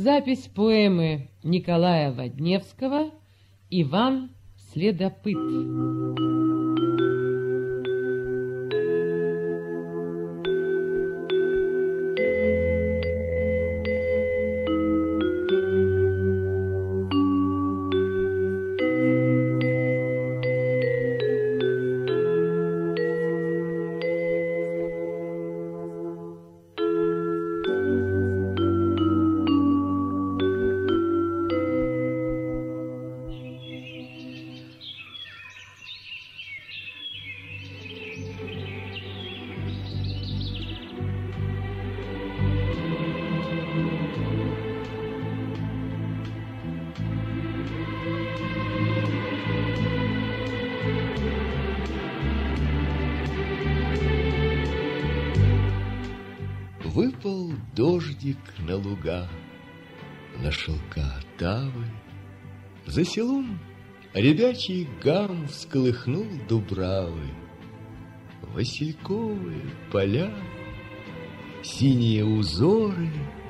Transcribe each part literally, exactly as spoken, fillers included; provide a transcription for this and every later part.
Запись поэмы Николая Водневского «Иван Следопыт». Выпал дождик на луга, на шелка Отавы. За селом ребячий гам всколыхнул дубравы. Васильковые поля, синие узоры,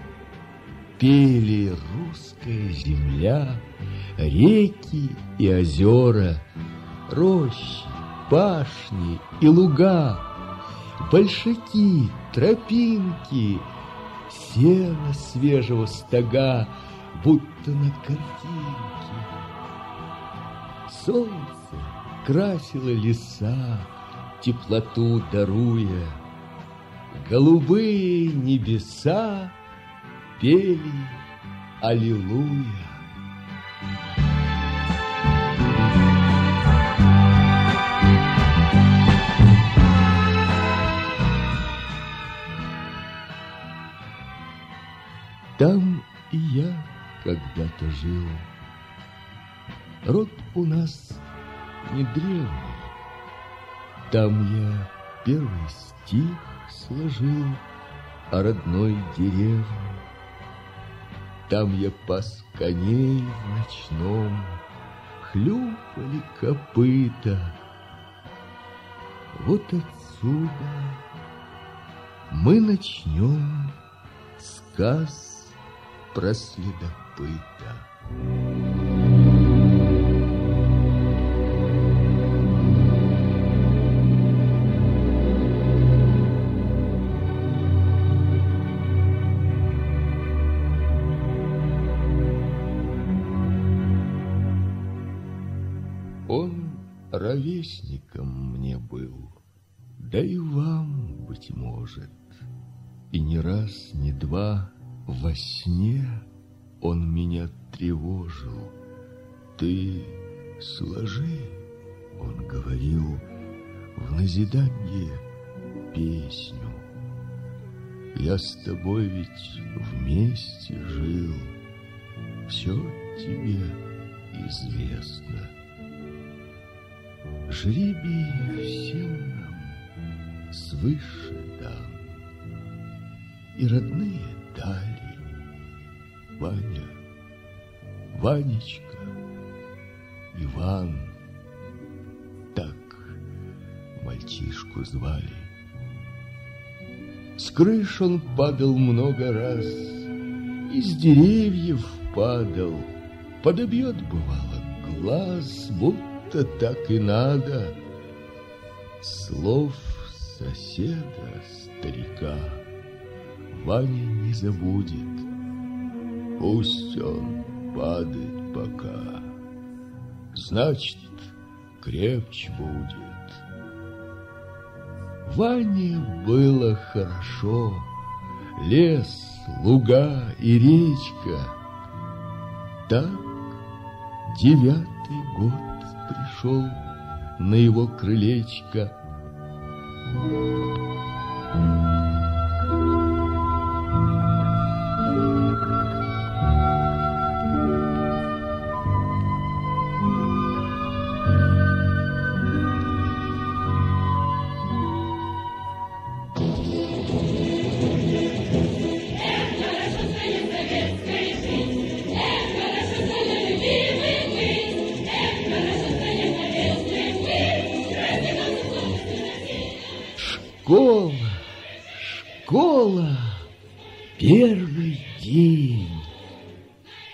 пели русская земля, реки и озера, рощи, пашни и луга, большаки, тропинки, сено свежего стога, будто на картинке. Солнце красило леса, теплоту даруя, голубые небеса пели аллилуйя. Там и я когда-то жил. Род у нас не древний. Там я первый стих сложил о родной деревне. Там я пас коней в ночном, хлюпали копыта. Вот отсюда мы начнем сказ про следопыта. Он ровесником мне был, да и вам, быть может, и не раз, не два. Во сне он меня тревожил. Ты сложи, он говорил, в назиданье песню. Я с тобой ведь вместе жил, все тебе известно. Жребий всем нам свыше дан, и родные дали. Ваня, Ванечка, Иван, так мальчишку звали. С крыш он падал много раз, из деревьев падал, подобьет, бывало, глаз, будто так и надо. Слов соседа, старика, Ваня не забудет. Пусть он падает пока, значит, крепче будет. Ване было хорошо. Лес, луга и речка. Так девятый год пришел на его крылечко.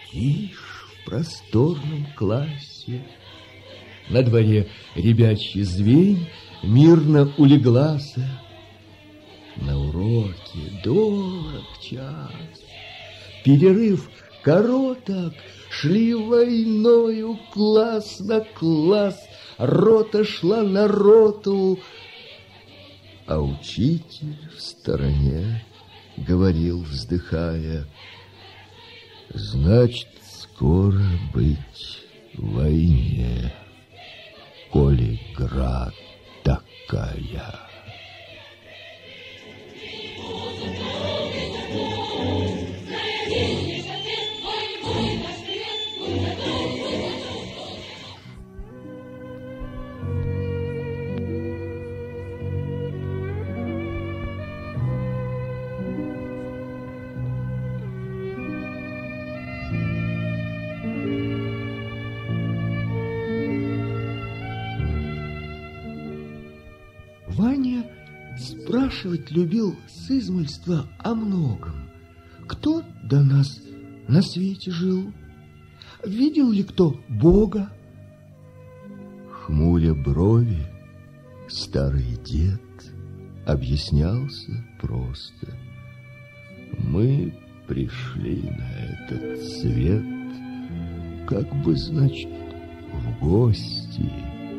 Тишь в просторном классе. На дворе ребячий звень мирно улеглася. На уроке долг час, перерыв короток, шли войною класс на класс, рота шла на роту, а учитель в стороне говорил, вздыхая: значит, скоро быть в войне, коли игра такая. Ваня спрашивать любил с измольства о многом. Кто до нас на свете жил? Видел ли кто Бога? Хмуря брови, старый дед объяснялся просто: мы пришли на этот свет, как бы, значит, в гости.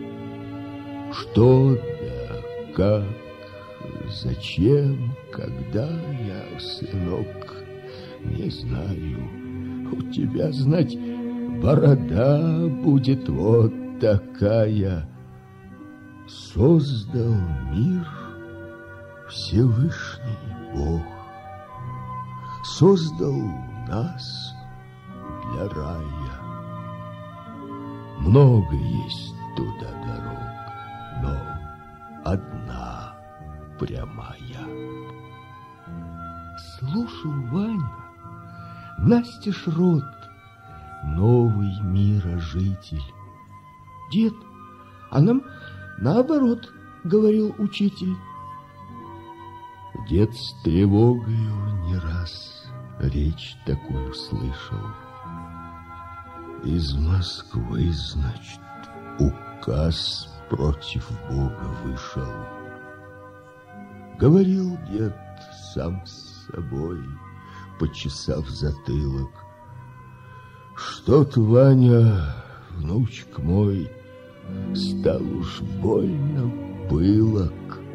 Что да, как, зачем, когда, я, сынок, не знаю. У тебя, знать, борода будет вот такая. Создал мир Всевышний Бог, создал нас для рая. Много есть туда дорог, но одна прямая. Слушал Ваня настежь рот, новый мирожитель. Дед, а нам наоборот, говорил учитель. Дед с тревогою не раз речь такую слышал. Из Москвы, значит, указ против Бога вышел. Говорил дед сам с собой, почесав затылок: что-то, Ваня, внучек мой, стал уж больно пылок.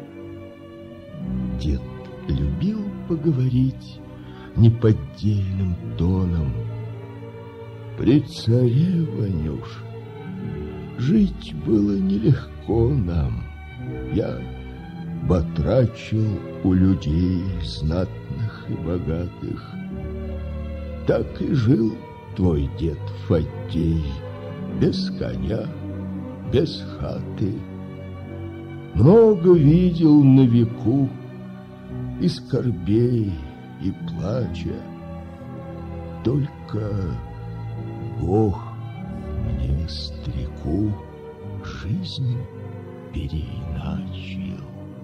Дед любил поговорить неподдельным тоном. При царе, Ванюш, жить было нелегко нам. Я батрачил у людей знатных и богатых. Так и жил твой дед Фаддей, без коня, без хаты. Много видел на веку и скорбей, и плача. Только Бог мне, старику, жизнь переиначил.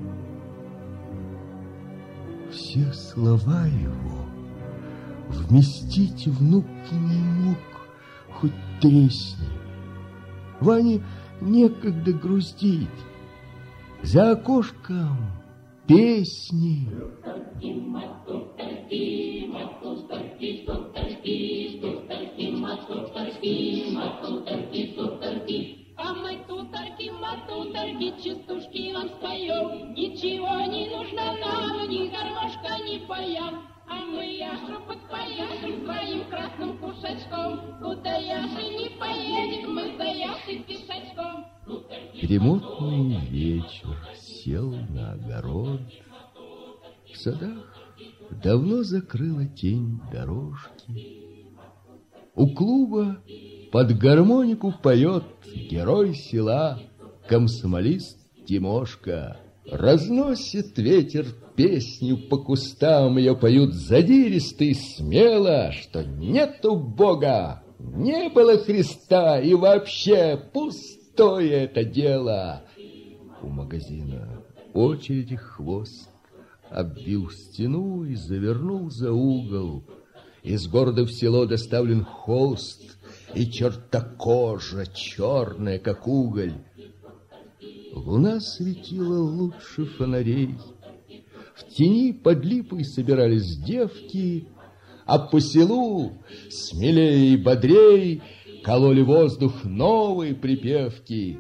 Все слова его вместить внук не мог, хоть тресни. Ване некогда грустить. За окошком песни. А мы туторки, матуторки, частушки вам споем. Ничего не нужно нам, ни гармошка, ни паям. А мы яшем подпояшем своим красным кушачком. Куда яши не поедем, мы за яшей пешачком. Перемотный вечер сел на огород. В садах давно закрыла тень дорожки. У клуба под гармонику поет герой села, комсомолист Тимошка. Разносит ветер песню по кустам, ее поют задиристо и смело, что нету Бога, не было Христа и вообще пустое это дело. У магазина очереди хвост обвил стену и завернул за угол. Из города в село доставлен холст и чертокожа, черная, как уголь. Луна светила лучше фонарей. В тени под липой собирались девки, а по селу смелее и бодрей кололи воздух новые припевки.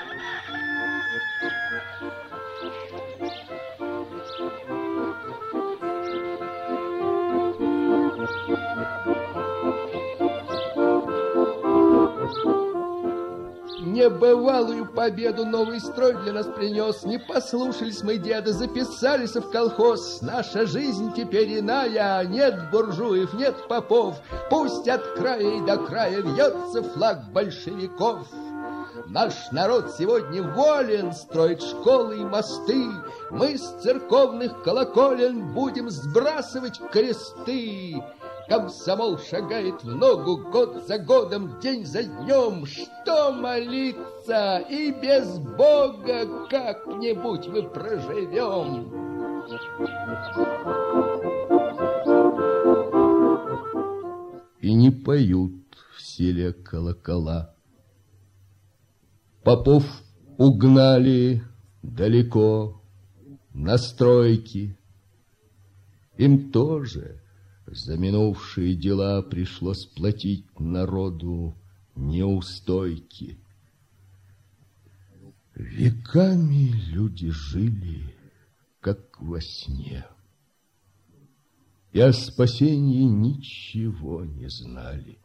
Небывалую победу новый строй для нас принес. Не послушались мы деда, записались в колхоз. Наша жизнь теперь иная, нет буржуев, нет попов. Пусть от края и до края вьется флаг большевиков. Наш народ сегодня волен строить школы и мосты. Мы с церковных колоколен будем сбрасывать кресты. Комсомол шагает в ногу год за годом, день за днем. Что молиться? И без Бога как-нибудь мы проживем. И не поют в селе колокола. Попов угнали далеко на стройки. Им тоже за минувшие дела пришлось платить народу неустойки. Веками люди жили, как во сне, и о спасении ничего не знали.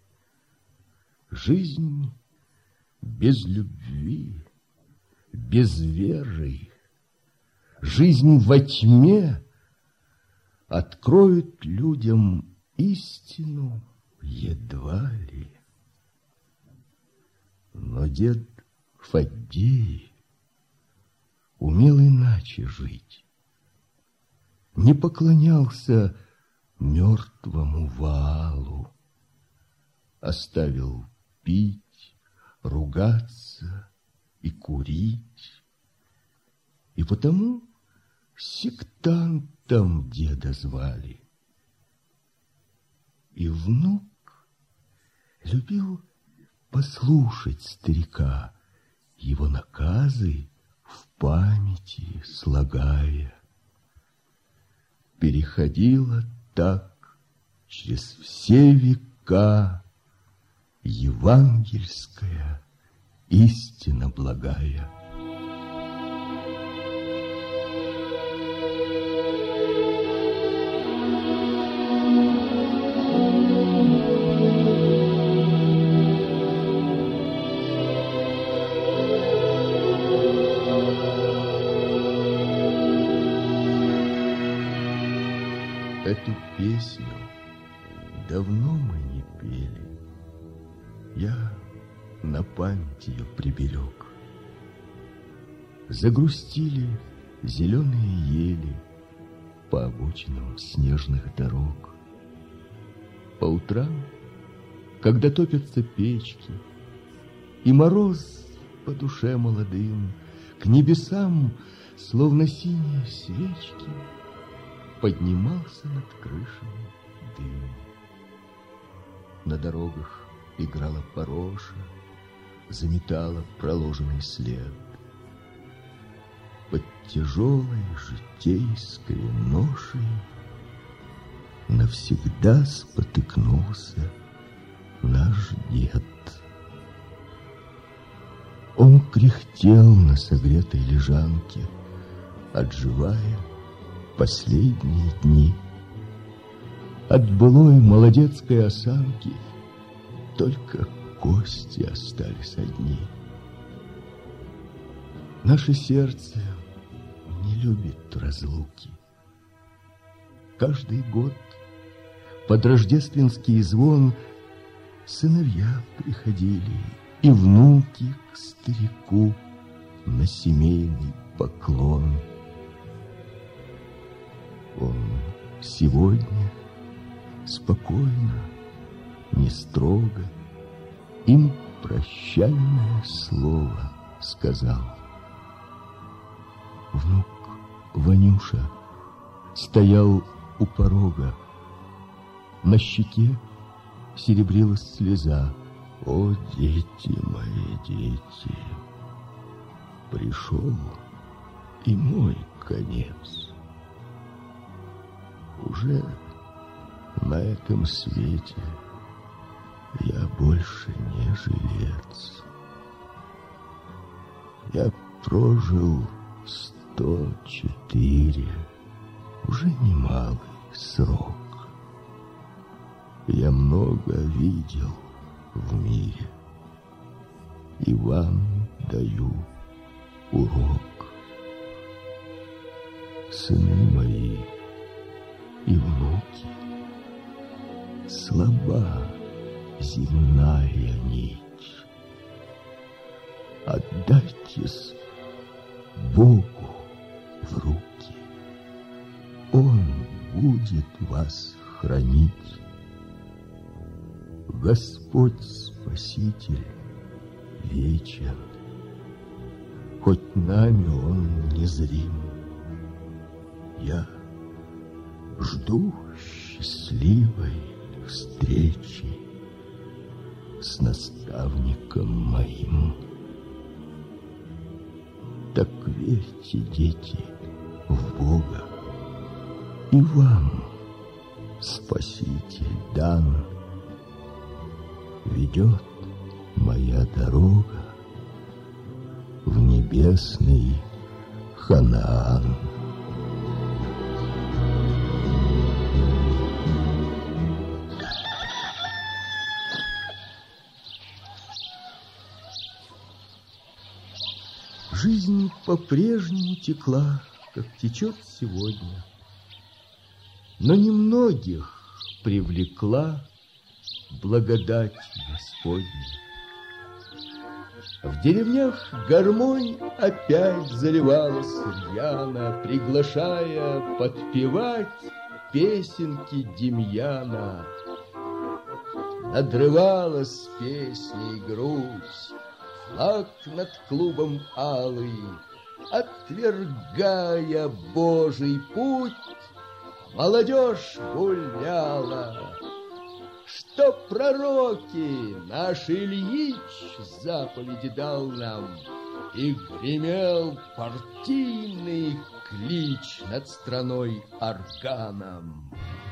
Жизнь без любви, без веры, жизнь во тьме откроет людям истину едва ли. Но дед Фаддей умел иначе жить. Не поклонялся мертвому валу, оставил пить, ругаться и курить. И потому сектантом деда звали. И внук любил послушать старика, его наказы в памяти слагая. Переходила так через все века евангельская истина благая. Эту песню давно мы не пели. Я на память ее приберег. Загрустили зеленые ели по обочинам снежных дорог. По утрам, когда топятся печки, и мороз по душе молодым, к небесам, словно синие свечки, поднимался над крышами дым. На дорогах играла пороша, заметала проложенный след. Под тяжелой житейской ношей навсегда спотыкнулся наш дед. Он кряхтел на согретой лежанке, отживая последние дни. От былой молодецкой осанки только кости остались одни. Наше сердце не любит разлуки. Каждый год под рождественский звон сыновья приходили и внуки к старику на семейный поклон. Он сегодня спокойно, не строго им прощальное слово сказал. Внук Ванюша стоял у порога, На щеке серебрилась слеза. О, дети мои, дети, пришел и мой конец. Уже на этом свете я больше не жилец. Я прожил сто четыре, уже немалый срок. Я много видел в мире, и вам даю урок. Сыны мои и внуки, слаба земная нить. Отдайтесь Богу в руки, Он будет вас хранить. Господь Спаситель вечен, хоть нами Он незрим. Я жду счастливой встречи с наставником моим. Так верьте, дети, в Бога, и вам Спаситель дан. Ведет моя дорога в небесный Ханаан. Жизнь по-прежнему текла, как течет сегодня, но немногих привлекла благодать Господня. В деревнях гармонь опять заливалась рьяно, приглашая подпевать песенки Демьяна. Надрывалась песней грудь, флаг над клубом алый, отвергая Божий путь, молодежь гуляла. Что пророки наш Ильич заповеди дал нам, и гремел партийный клич над страной органом.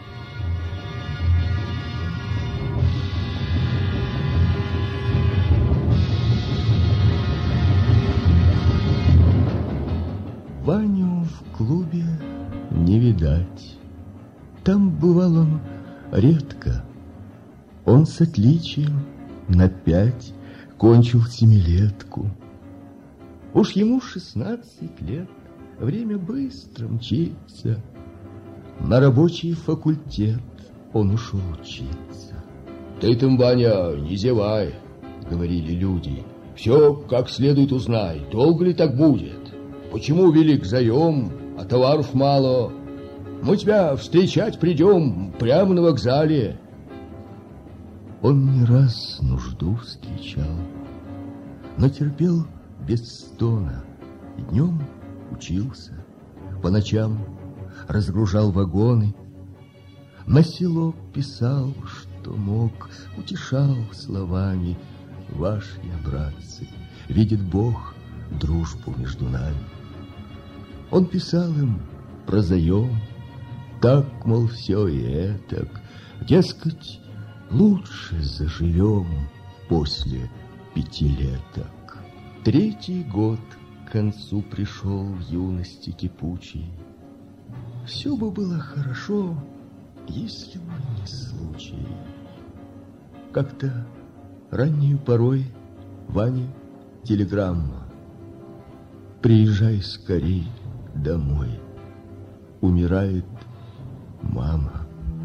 Ваню в клубе не видать. Там бывал он редко. Он с отличием на пять кончил семилетку. Уж ему шестнадцать лет, время быстро мчится. На рабочий факультет он ушел учиться. «Ты там, Ваня, не зевай», — говорили люди. «Все как следует узнай, долго ли так будет? Почему велик заем, а товаров мало? Мы тебя встречать придем прямо на вокзале». Он не раз нужду встречал, но терпел без стона. Днем учился, по ночам разгружал вагоны, на село писал, что мог, утешал словами: «Ваш я, братцы, видит Бог дружбу между нами». Он писал им про заем, так, мол, все и этак, дескать, лучше заживем после пятилеток. Третий год к концу пришел в юности кипучей. Все бы было хорошо, если бы не случай. Как-то раннею порой Ване телеграмма: «Приезжай скорей домой, умирает мама».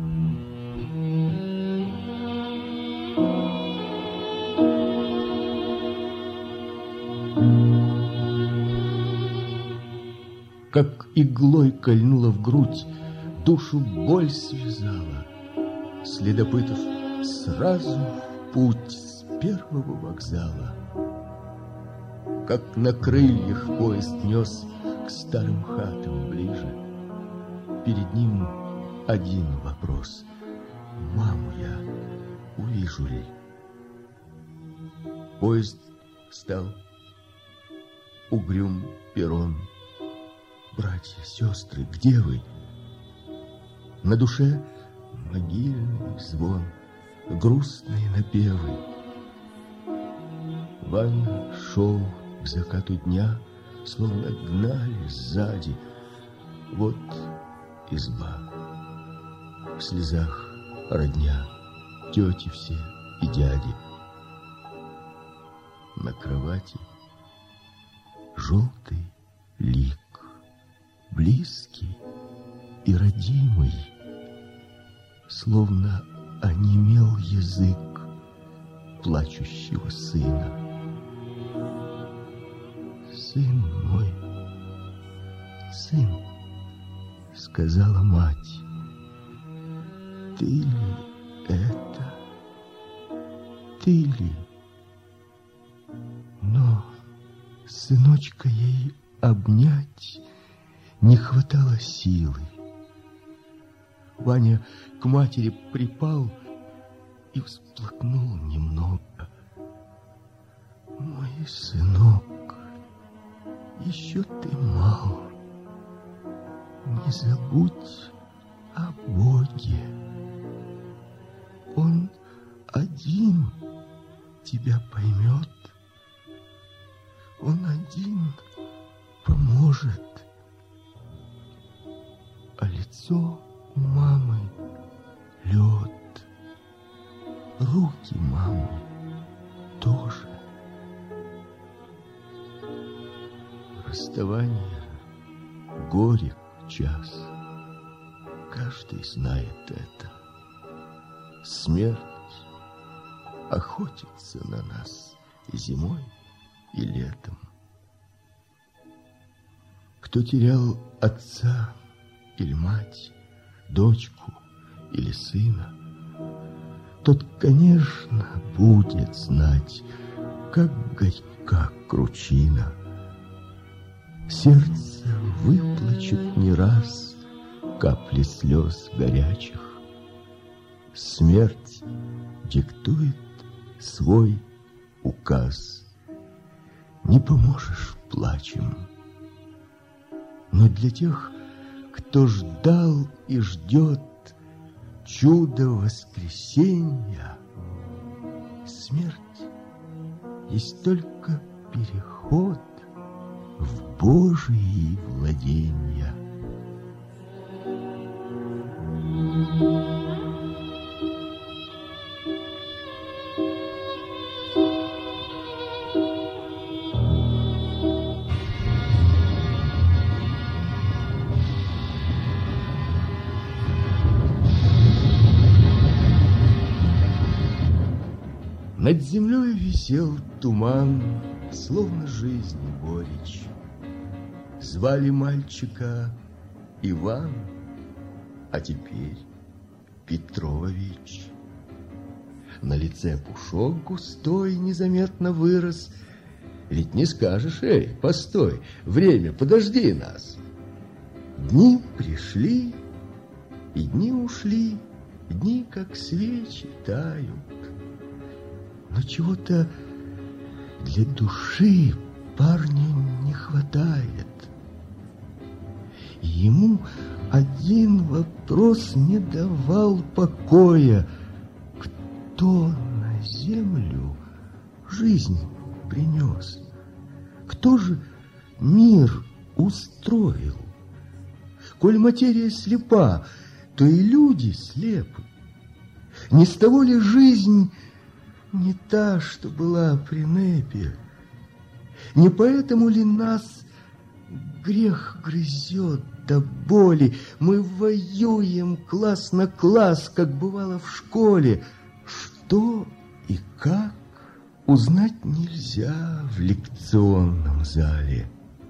Как иглой кольнула в грудь, душу боль связала. Следопытов сразу в путь с первого вокзала. Как на крыльях поезд нес к старым хатам ближе. Перед ним один вопрос: маму я увижу ли? Поезд стал, угрюм перрон. Братья, сестры, где вы? На душе могильный звон, грустные напевы. Ваня шел к закату дня, словно гнали сзади. Вот изба, в слезах родня, тети все и дяди. На кровати желтый лик, близкий и родимый, словно онемел язык плачущего сына. Сын мой, сын, сказала мать, ты ли это, ты ли? Но сыночка ей обнять не хватало силы. Ваня к матери припал и всплакнул немного. Мой сынок, еще ты мал, не забудь о Боге. Он один тебя поймет, он один поможет. А лицо у мамы лед, руки мамы тоже. Расставание горек час, каждый знает это. Смерть охотится на нас и зимой, и летом. Кто терял отца или мать, дочку или сына, тот, конечно, будет знать, как горька кручина. Сердце выплачет не раз капли слез горячих. Смерть диктует свой указ. Не поможешь плачем. Но для тех, кто ждал и ждет чудо воскресенья, смерть есть только переход в Божьи владения. Над землей висел туман, словно жизни горечь. Звали мальчика Иван, а теперь Петрович. На лице пушок густой незаметно вырос. Ведь не скажешь: эй, постой, время, подожди нас. Дни пришли, и дни ушли, дни, как свечи, тают. Но чего-то для души парню не хватает. Ему один вопрос не давал покоя: кто на землю жизнь принес? Кто же мир устроил? Коль материя слепа, то и люди слепы. Не с того ли жизнь не та, что была при Непе? Не поэтому ли нас грех грызет до боли? Мы воюем класс на класс, как бывало в школе. Что и как узнать нельзя в лекционном зале.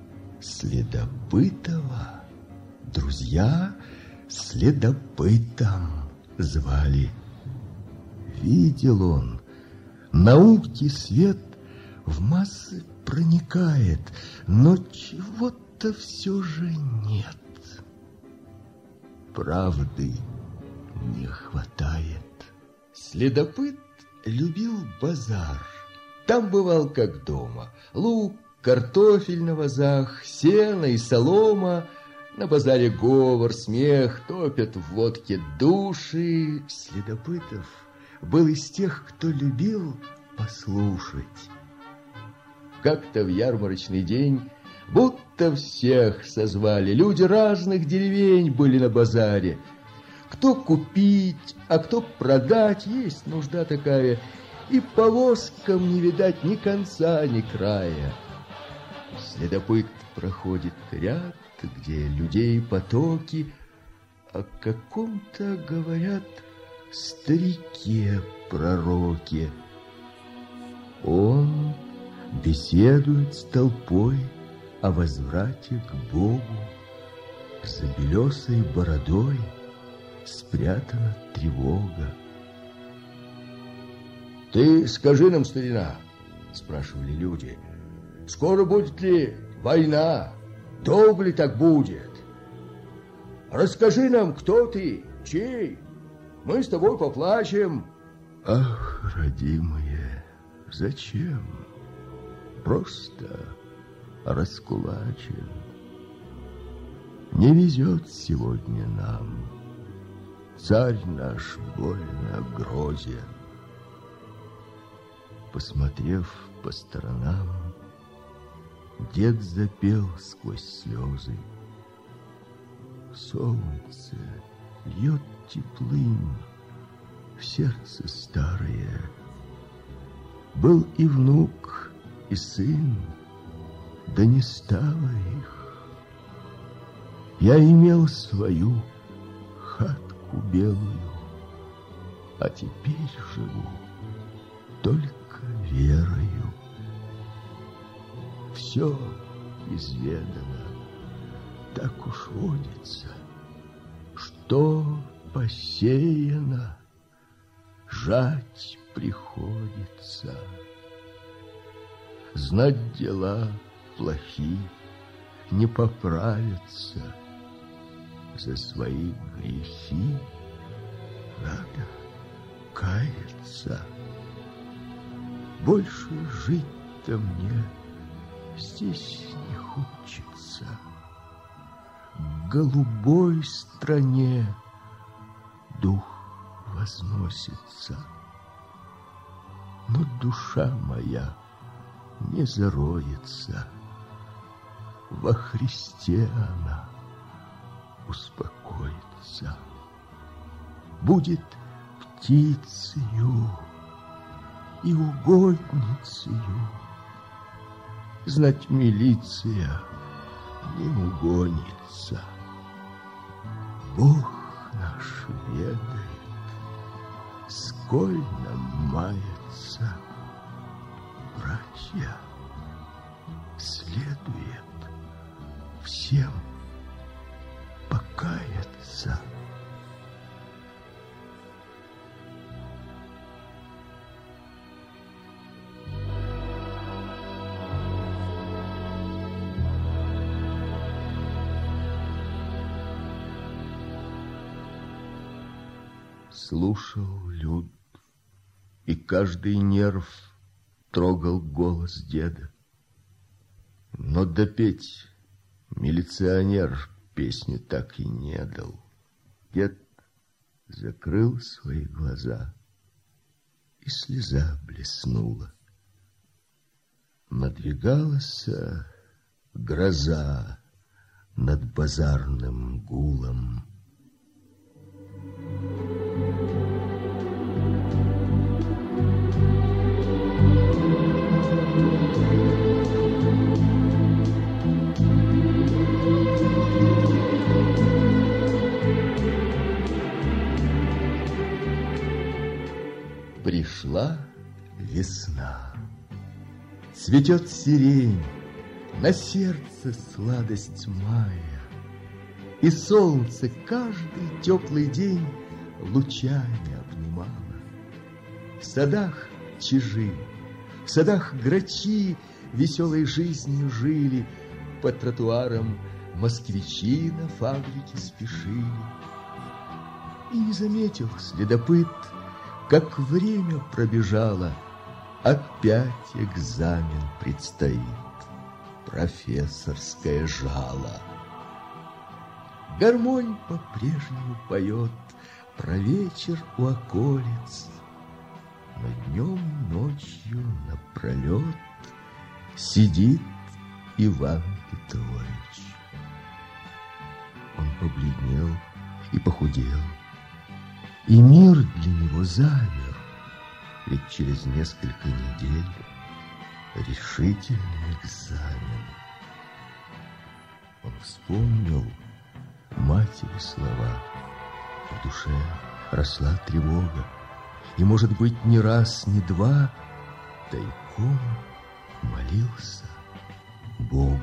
Следопытова друзья следопытом звали. Видел он, науки свет в массы проникает, но чего-то все же нет. Правды не хватает. Следопыт любил базар. Там бывал как дома. Лук, картофель на вазах, сено и солома. На базаре говор, смех, топят в водке души. Следопытов был из тех, кто любил послушать. Как-то в ярмарочный день будто всех созвали. Люди разных деревень были на базаре. Кто купить, а кто продать, есть нужда такая. И повозкам не видать ни конца, ни края. Следопыт проходит ряд, где людей потоки, о каком-то, говорят, старике-пророке. Он беседует с толпой о возврате к Богу. За белесой бородой спрятана тревога. «Ты скажи нам, старина, — спрашивали люди, — скоро будет ли война? Долго ли так будет? Расскажи нам, кто ты, чей? Мы с тобой поплачем». Ах, родимые, зачем? Просто раскулачен. Не везет сегодня нам. Царь наш больно грозен. Посмотрев по сторонам, дед запел сквозь слезы. Солнце льет теплым в сердце старое. Был и внук, и сын, да не стало их. Я имел свою хатку белую, а теперь живу только верою. Все изведано, так уж водится, что посеяно, жать приходится. Знать дела плохи, не поправиться. За свои грехи надо каяться. Больше жить-то мне здесь не хочется. В голубой стране дух возносится. Но душа моя не зароется. Во Христе она успокоится. Будет птицею и угодницею. Знать милиция не угонится. Бог наш ведает, сколь нам мается. Братья, следует всем покаяться. Слушал люд, и каждый нерв трогал голос деда. Но допеть милиционер песню так и не дал. Дед закрыл свои глаза, и слеза блеснула. Надвигалась гроза над базарным гулом. Пришла весна, цветет сирень, на сердце сладость мая, и солнце каждый теплый день лучами обнимало. В садах чижи, в садах грачи веселой жизнью жили, по тротуарам москвичи на фабрике спешили. И не заметил следопыт, как время пробежало. Опять экзамен предстоит, профессорское жало. Гармонь по-прежнему поет про вечер у околиц, но днем, ночью напролет сидит Иван Петрович. Он побледнел и похудел, и мир для него замер, ведь через несколько недель решительный экзамен. Он вспомнил матери слова, в душе росла тревога, и, может быть, не раз, не два тайком молился Богу.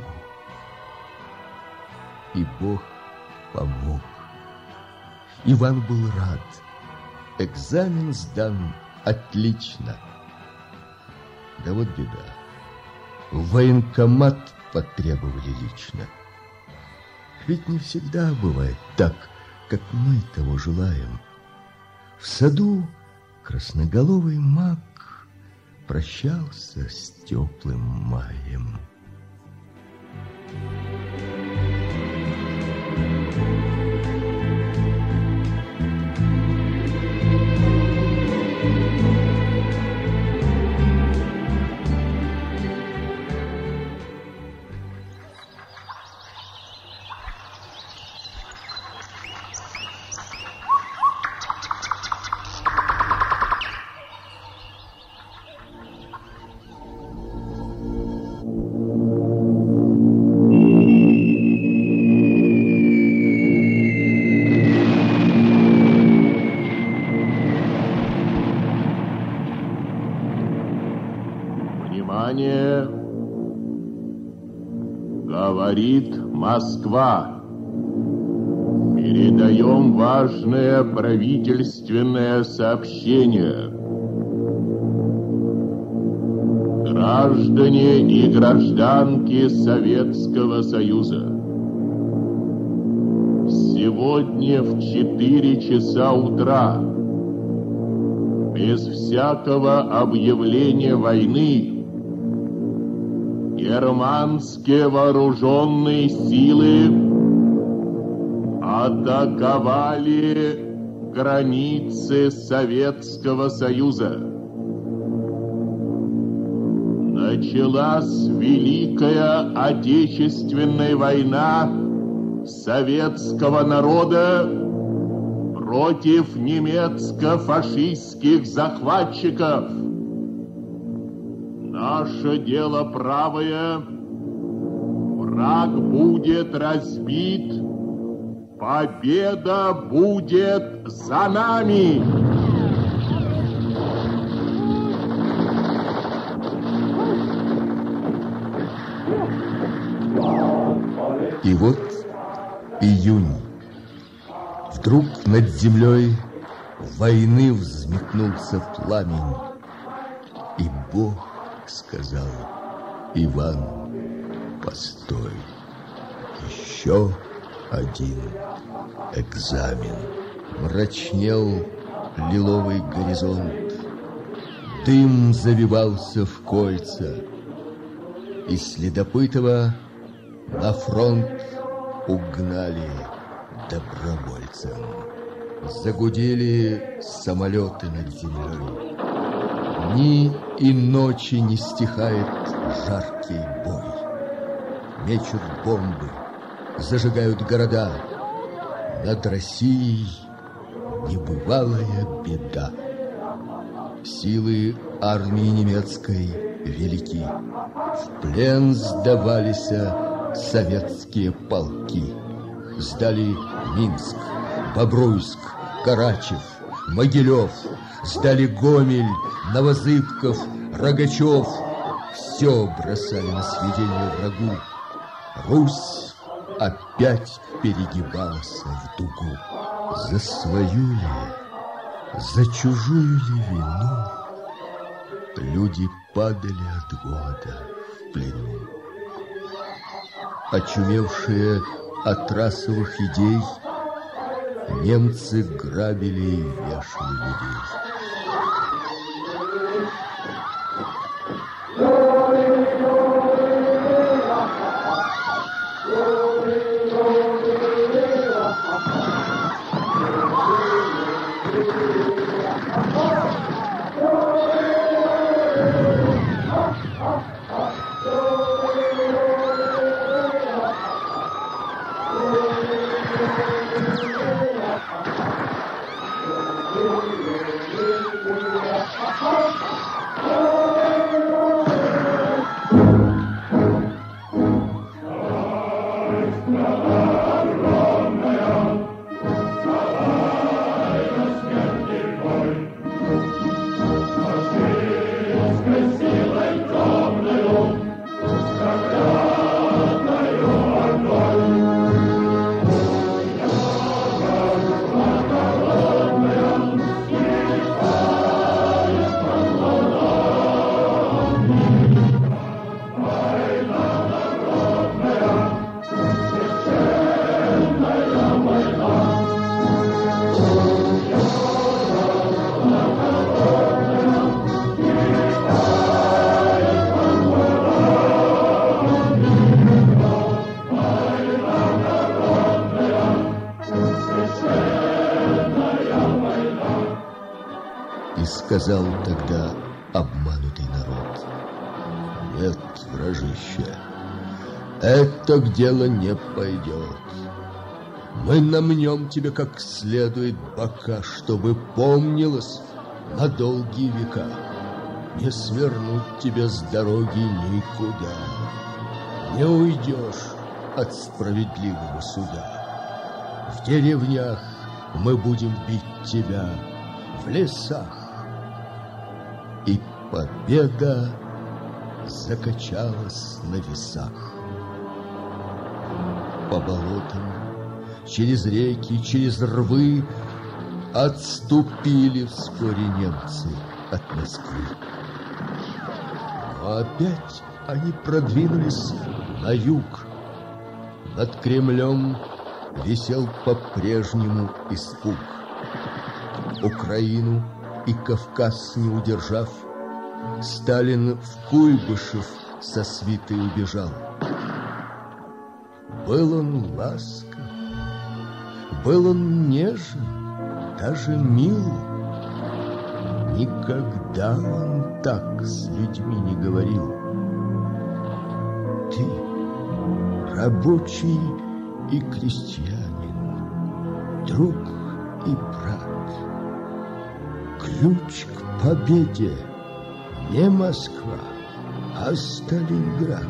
И Бог помог. Иван был рад. Экзамен сдан отлично. Да вот беда. В военкомат потребовали лично. Ведь не всегда бывает так, как мы того желаем. В саду красноголовый мак прощался с теплым маем. Говорит Москва. Передаем важное правительственное сообщение. Граждане и гражданки Советского Союза, сегодня в четыре часа утра, без всякого объявления войны, германские вооруженные силы атаковали границы Советского Союза. Началась Великая Отечественная война советского народа против немецко-фашистских захватчиков. Наше дело правое, враг будет разбит, победа будет за нами. И вот июнь. Вдруг над землей войны взметнулся пламень, и Бог сказал: Иван, постой, еще один экзамен. Мрачнел лиловый горизонт, дым завивался в кольца, и Следопытова на фронт угнали добровольцем. Загудели самолеты над землей. Дни и ночи не стихает жаркий бой. Мечут бомбы, зажигают города. Над Россией небывалая беда. Силы армии немецкой велики. В плен сдавались советские полки. Сдали Минск, Бобруйск, Карачев, Могилев. Сдали Гомель, Новозыбков, Рогачев. Все бросали на съедение врагу. Русь опять перегибалась в дугу. За свою ли, за чужую ли вину люди падали от голода в плену. Очумевшие от расовых идей, немцы грабили и вешали людей. Сказал тогда обманутый народ: нет, вражище, это к делу не пойдет. Мы намнем тебе как следует бока, чтобы помнилось на долгие века. Не свернуть тебе с дороги никуда. Не уйдешь от справедливого суда. В деревнях мы будем бить тебя, в лесах. И победа закачалась на весах. По болотам, через реки, через рвы отступили вскоре немцы от Москвы. Но опять они продвинулись на юг. Над Кремлем висел по-прежнему испуг. Украину и Кавказ не удержав, Сталин в Куйбышев со свитой убежал. Был он ласков, был он нежен, даже мил. Никогда он так с людьми не говорил. Ты, рабочий и крестьянин, друг и брат, ключ к победе не Москва, а Сталинград.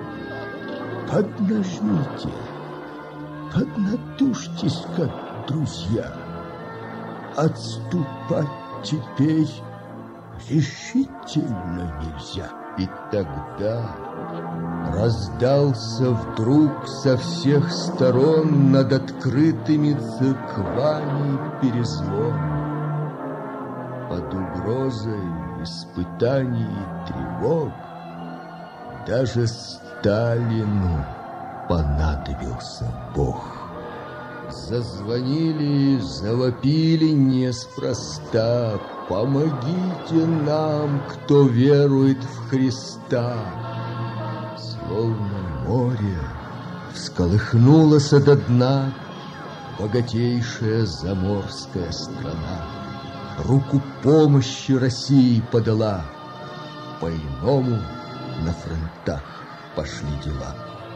Поднажмите, поднатужьтесь, как друзья. Отступать теперь решительно нельзя. И тогда раздался вдруг со всех сторон над открытыми церквами перезвон. Под угрозой испытаний и тревог даже Сталину понадобился Бог. Зазвонили, завопили неспроста: помогите нам, кто верует в Христа. Словно море всколыхнулось до дна богатейшая заморская страна. Руку помощи России подала. По-иному на фронтах пошли дела.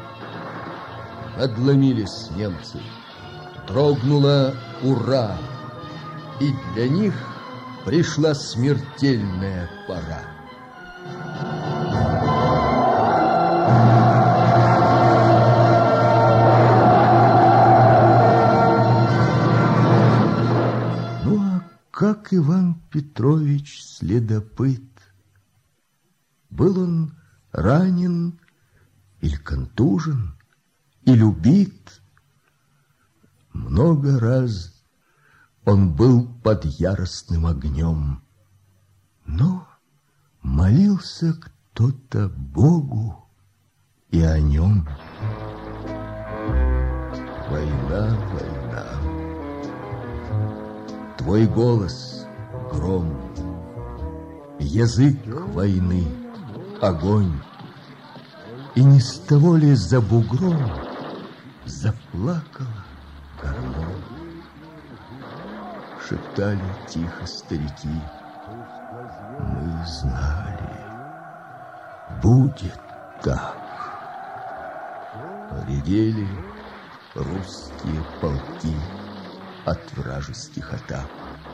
Надломились немцы, дрогнула ура, и для них пришла смертельная пора. Ну а как Иван Петрович Следопыт? Был он ранен или контужен, или убит? Много раз он был под яростным огнем, но молился кто-то Богу и о нем. Война, война, Твой голос — гром, язык войны — огонь. И не с того ли за бугром заплакала горно? Шептали тихо старики, мы знали, будет так. Поредели русские полки от вражеских атак.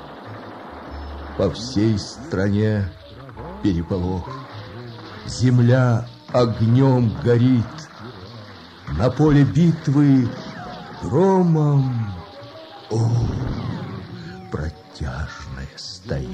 По всей стране переполох, земля огнем горит, на поле битвы громом, о, протяжное стоит.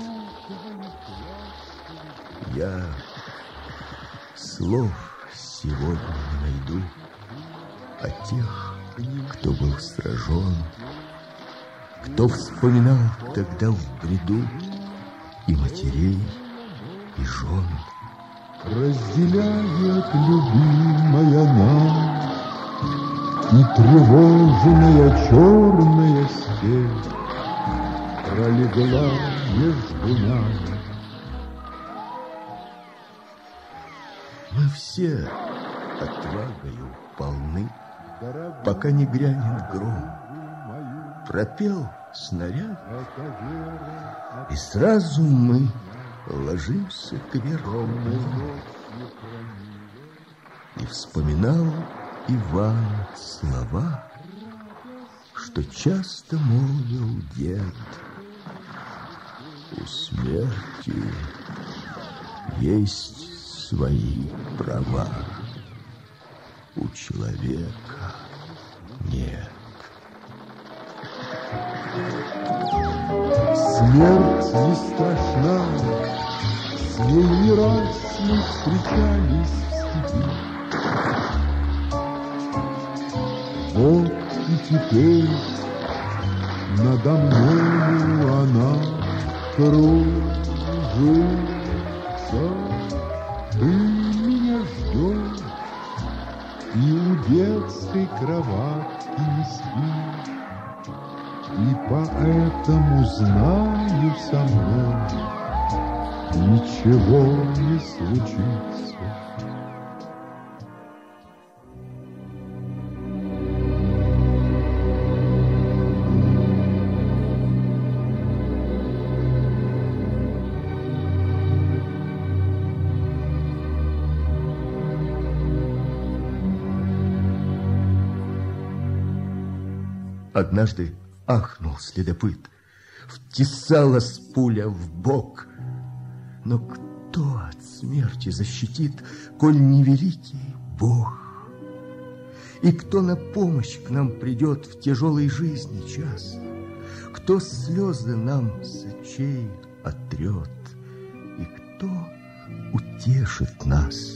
Я слов сегодня не найду о тех, кто был сражен, кто вспоминал тогда в бреду и матерей, и жен. Разделяет любимая нам и тревожная черная степь пролегла между нами. Мы все отвагою полны, пока не грянет гром. Пропел снаряд, и сразу мы ложимся кверху. И вспоминал Иван слова, что часто молвил дед: у смерти есть свои права, у человека нет. Смерть не страшна, с ней не раз мы встречались в степи. Вот и теперь надо мною она кружится. Ты меня ждешь, и у детской кроватки не спишь. И поэтому знаю, со мной ничего не случится. Однажды ахнул следопыт, втесалась пуля в бок. Но кто от смерти защитит, коль не великий Бог? И кто на помощь к нам придет в тяжелой жизни час? Кто слезы нам с очей отрет? И кто утешит нас?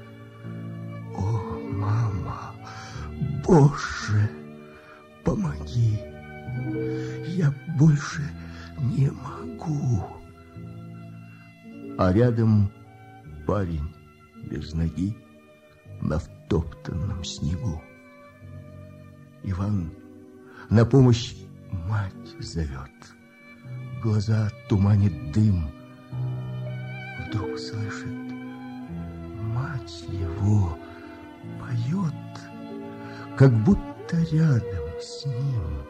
О, мама, Боже, помоги! Я больше не могу. А рядом парень без ноги на втоптанном снегу. Иван на помощь мать зовет. Глаза туманит дым. Вдруг слышит, мать его поет, как будто рядом с ним.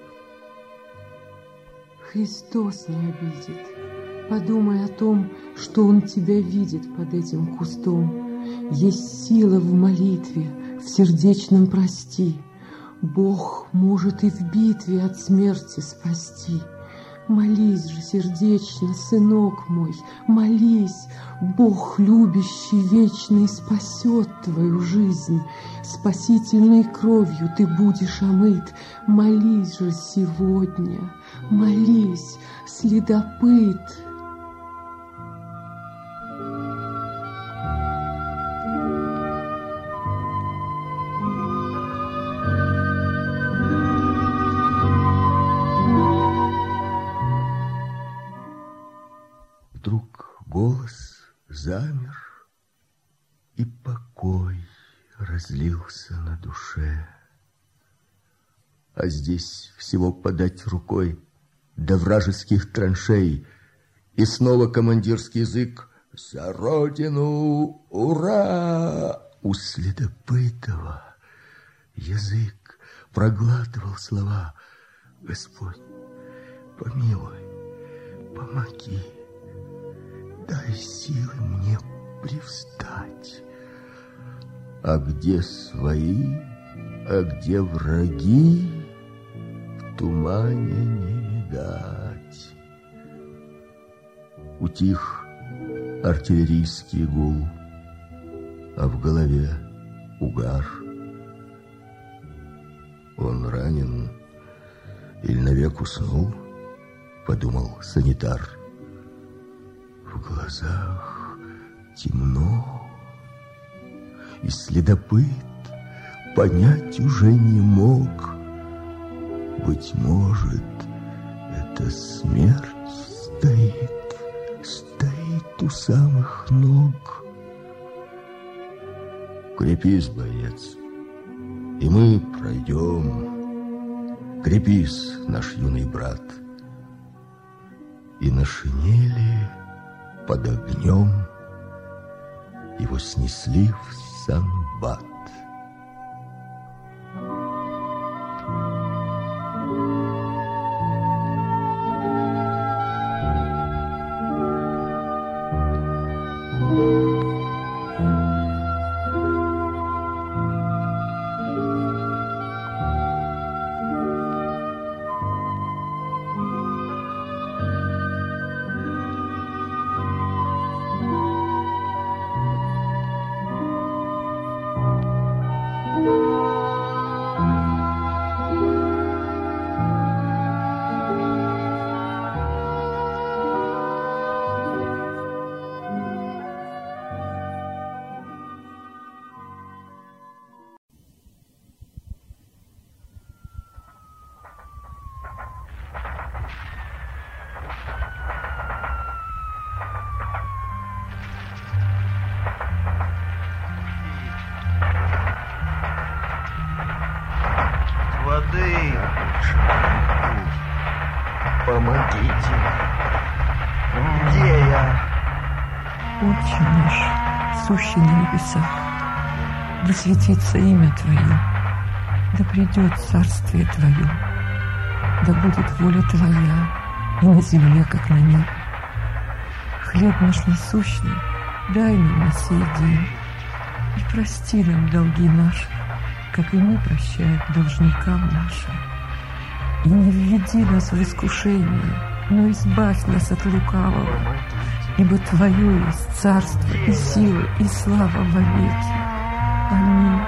Христос не обидит. Подумай о том, что Он тебя видит под этим кустом. Есть сила в молитве, в сердечном прости. Бог может и в битве от смерти спасти. Молись же сердечно, сынок мой, молись. Бог, любящий, вечный, спасет твою жизнь. Спасительной кровью ты будешь омыт. Молись же сегодня, молись, следопыт. Вдруг голос замер, и покой разлился на душе. А здесь всего подать рукой до вражеских траншей. И снова командирский язык: «За Родину! Ура!» У Следопытова язык проглатывал слова: «Господь, помилуй, помоги, дай силы мне привстать». А где свои, а где враги, в тумане не видать. Утих артиллерийский гул, а в голове угар. Он ранен или навек уснул, подумал санитар. В глазах темно, и следопыт понять уже не мог. Быть может, эта смерть стоит, стоит у самых ног. Крепись, боец, и мы пройдем. Крепись, наш юный брат. И на шинели под огнем его снесли в санбат. Помогите. Где я? Отче наш, сущий на небесах, да светится имя Твое, да придет царствие Твое, да будет воля Твоя и на земле, как на небе. Хлеб наш насущный дай нам на сей день, и прости нам долги наши, как и мы прощаем должникам нашим. И не введи нас в искушение, но избавь нас от лукавого, ибо Твое есть царство и сила и слава вовеки. Аминь.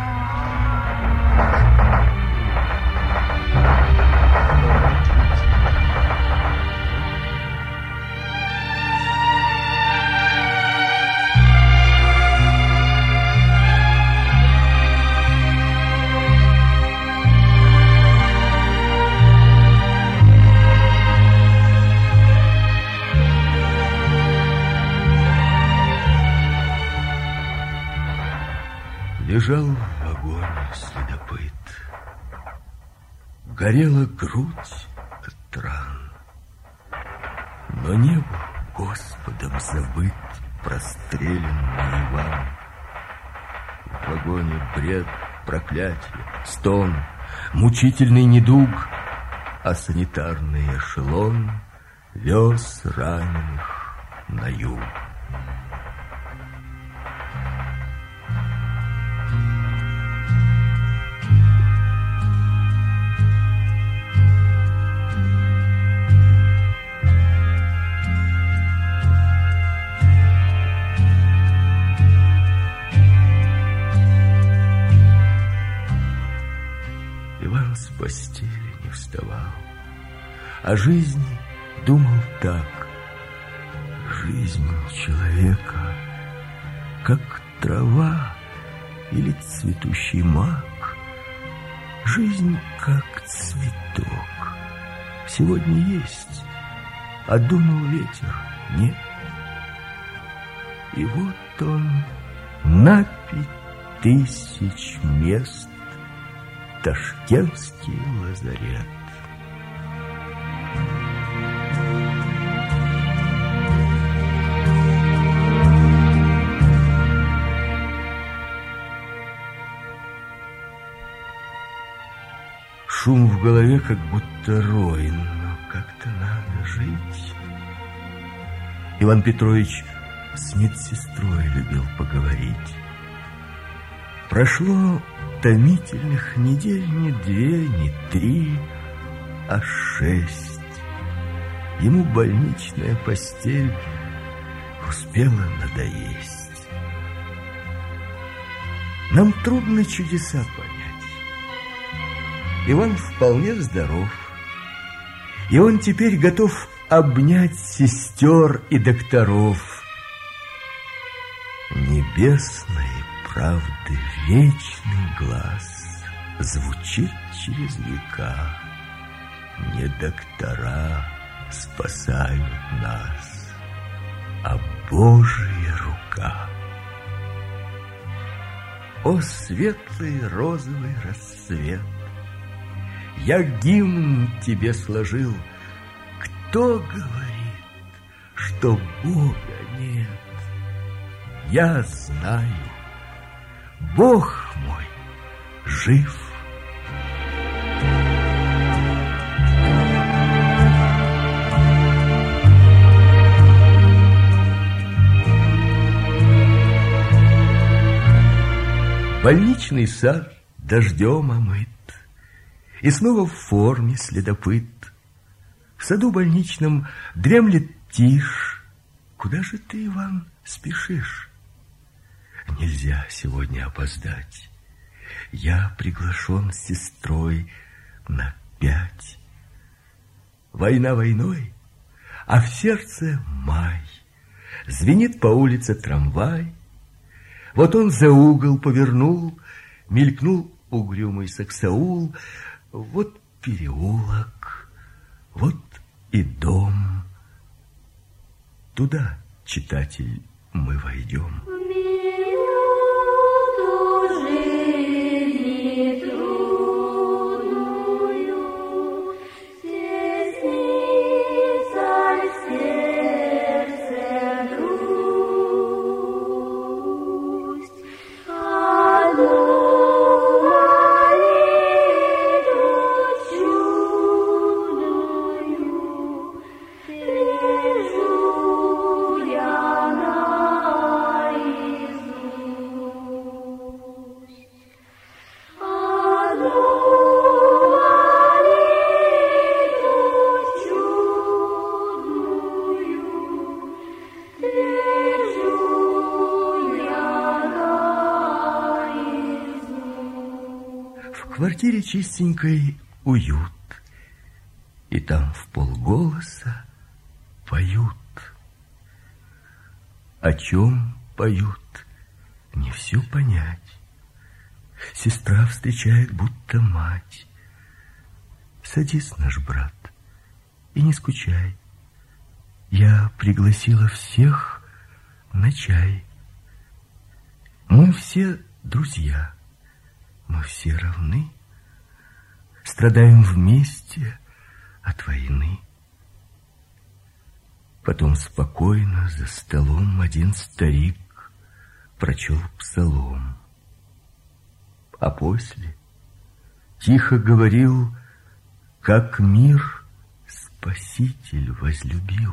Лежал в вагоне следопыт. Горела грудь от ран, но не был Господом забыт простреленный Иван. В вагоне бред, проклятие, стон, мучительный недуг, а санитарный эшелон вез раненых на юг. Иван с постели не вставал, о жизни думал так. Жизнь человека, как трава или цветущий мак, жизнь как цветок. Сегодня есть, а дунул ветер, нет. И вот он на пять тысяч мест, Ташкентский лазарет. Шум в голове, как будто рой, но как-то надо жить. Иван Петрович с медсестрой любил поговорить. Прошло томительных недель не две, не три, а шесть. Ему больничная постель успела надоесть. Нам трудно чудеса понять. Иван вполне здоров, и он теперь готов обнять сестер и докторов. Небесной правды вечный глаз звучит через века. Не доктора спасают нас, а Божья рука. О, светлый розовый рассвет! Я гимн тебе сложил. Кто говорит, что Бога нет? Я знаю, Бог мой жив. Больничный сад дождем омыт, и снова в форме следопыт. В саду больничном дремлет тишь. Куда же ты, Иван, спешишь? Нельзя сегодня опоздать. Я приглашен с сестрой на пять. Война войной, а в сердце май. Звенит по улице трамвай. Вот он за угол повернул, мелькнул угрюмый саксаул. Вот переулок, вот и дом. Туда, читатель, мы войдем. В квартире чистенькой уют, и там в полголоса поют. О чем поют, не все понять. Сестра встречает, будто мать. Садись, наш брат, и не скучай. Я пригласила всех на чай. Мы все друзья. Мы все равны, страдаем вместе от войны. Потом спокойно за столом один старик прочел псалом, а после тихо говорил, как мир Спаситель возлюбил.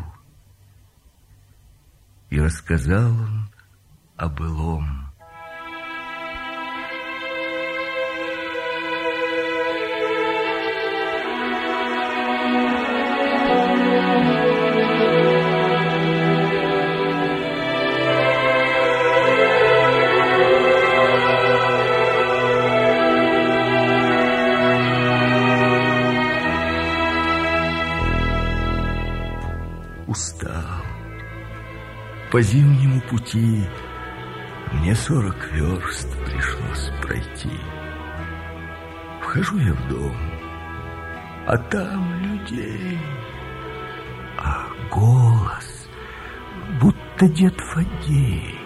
И рассказал он о былом. Устал. По зимнему пути мне сорок верст пришлось пройти. Вхожу я в дом, а там людей, а голос, будто дед Фадей.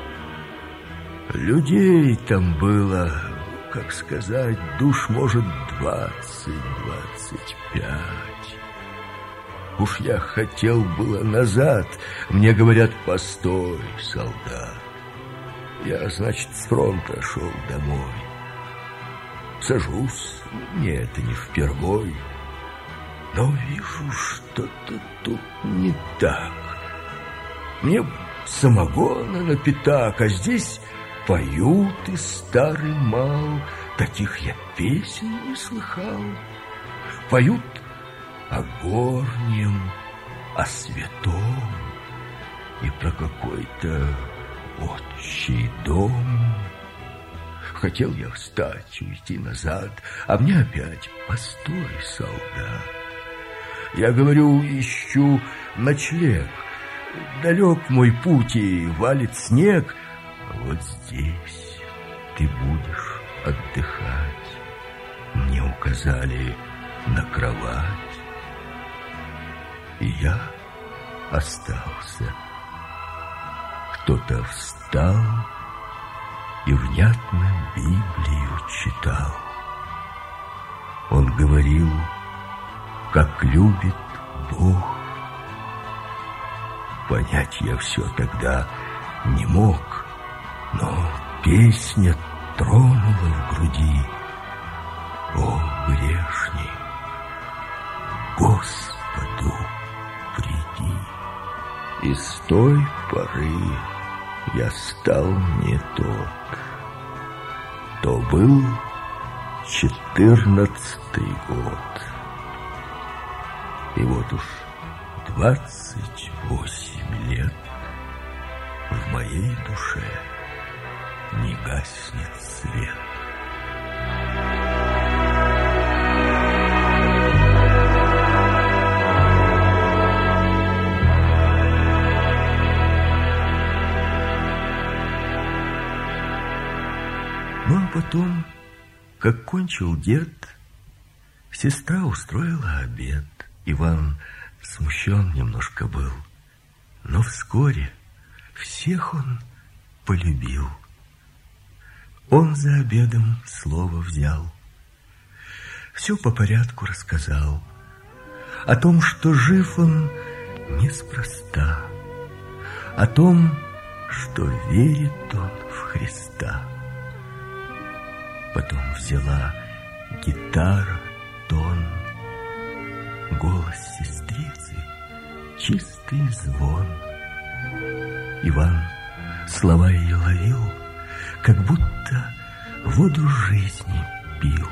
Людей там было, как сказать, душ, может, двадцать-двадцать пять. Уж я хотел было назад. Мне говорят, постой, солдат. Я, значит, с фронта шел домой. сажусь, мне это не впервой. Но вижу, что-то тут не так. Мне самогона на пятак, а здесь поют и старый мал. Таких я песен не слыхал. Поют о горнем, о святом и про какой-то отчий дом. Хотел я встать, уйти назад, а мне опять: постой, солдат. Я говорю, ищу ночлег. Далек мой путь и валит снег. Вот здесь ты будешь отдыхать. Мне указали на кровать, и я остался. Кто-то встал и внятно Библию читал. Он говорил, как любит Бог. Понять я все тогда не мог, но песня тронула в груди. О, грешник, Господу приди. И с той поры я стал не тот. То был четырнадцатый год. И вот уж двадцать восемь лет в моей душе не гаснет свет. Ну а потом, как кончил дед, сестра устроила обед. Иван смущен немножко был, но вскоре всех он полюбил. Он за обедом слово взял, все по порядку рассказал о том, что жив он неспроста, о том, что верит он в Христа. Потом взяла гитара тон, голос сестрицы, чистый звон. Иван слова ее ловил, как будто воду жизни пил.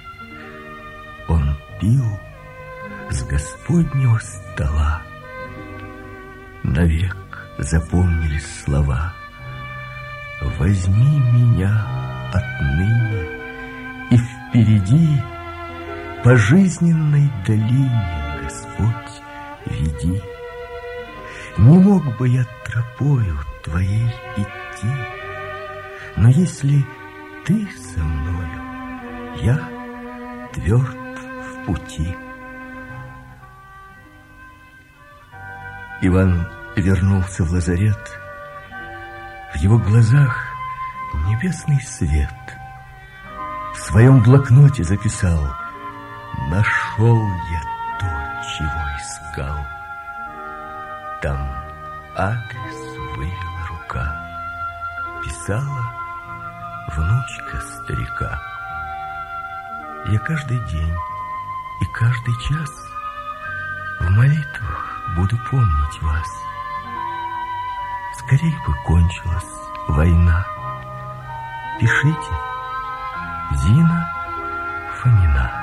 Он пил с Господнего стола. Навек запомнились слова: возьми меня отныне и впереди по жизненной долине, Господь, веди. Не мог бы я тропою твоей идти, но если ты со мною, я тверд в пути. Иван вернулся в лазарет. В его глазах небесный свет. В своем блокноте записал: нашел я то, чего искал. Там адрес вывела рука, писала внучка старика. Я каждый день и каждый час в молитвах буду помнить вас. Скорей бы кончилась война. Пишите: Зина Фомина.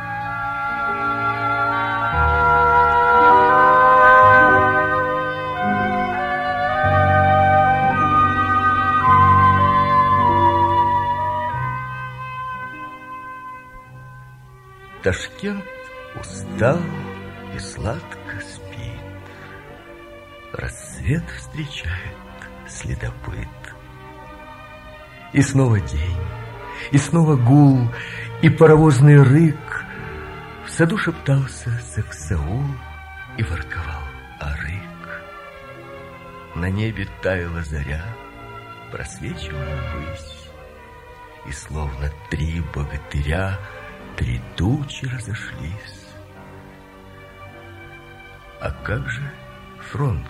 Ташкент устал и сладко спит. Рассвет встречает следопыт. И снова день, и снова гул, и паровозный рык. В саду шептался саксаул и ворковал арык. На небе таяла заря, просвечивала высь, и словно три богатыря три тучи разошлись. А как же фронт?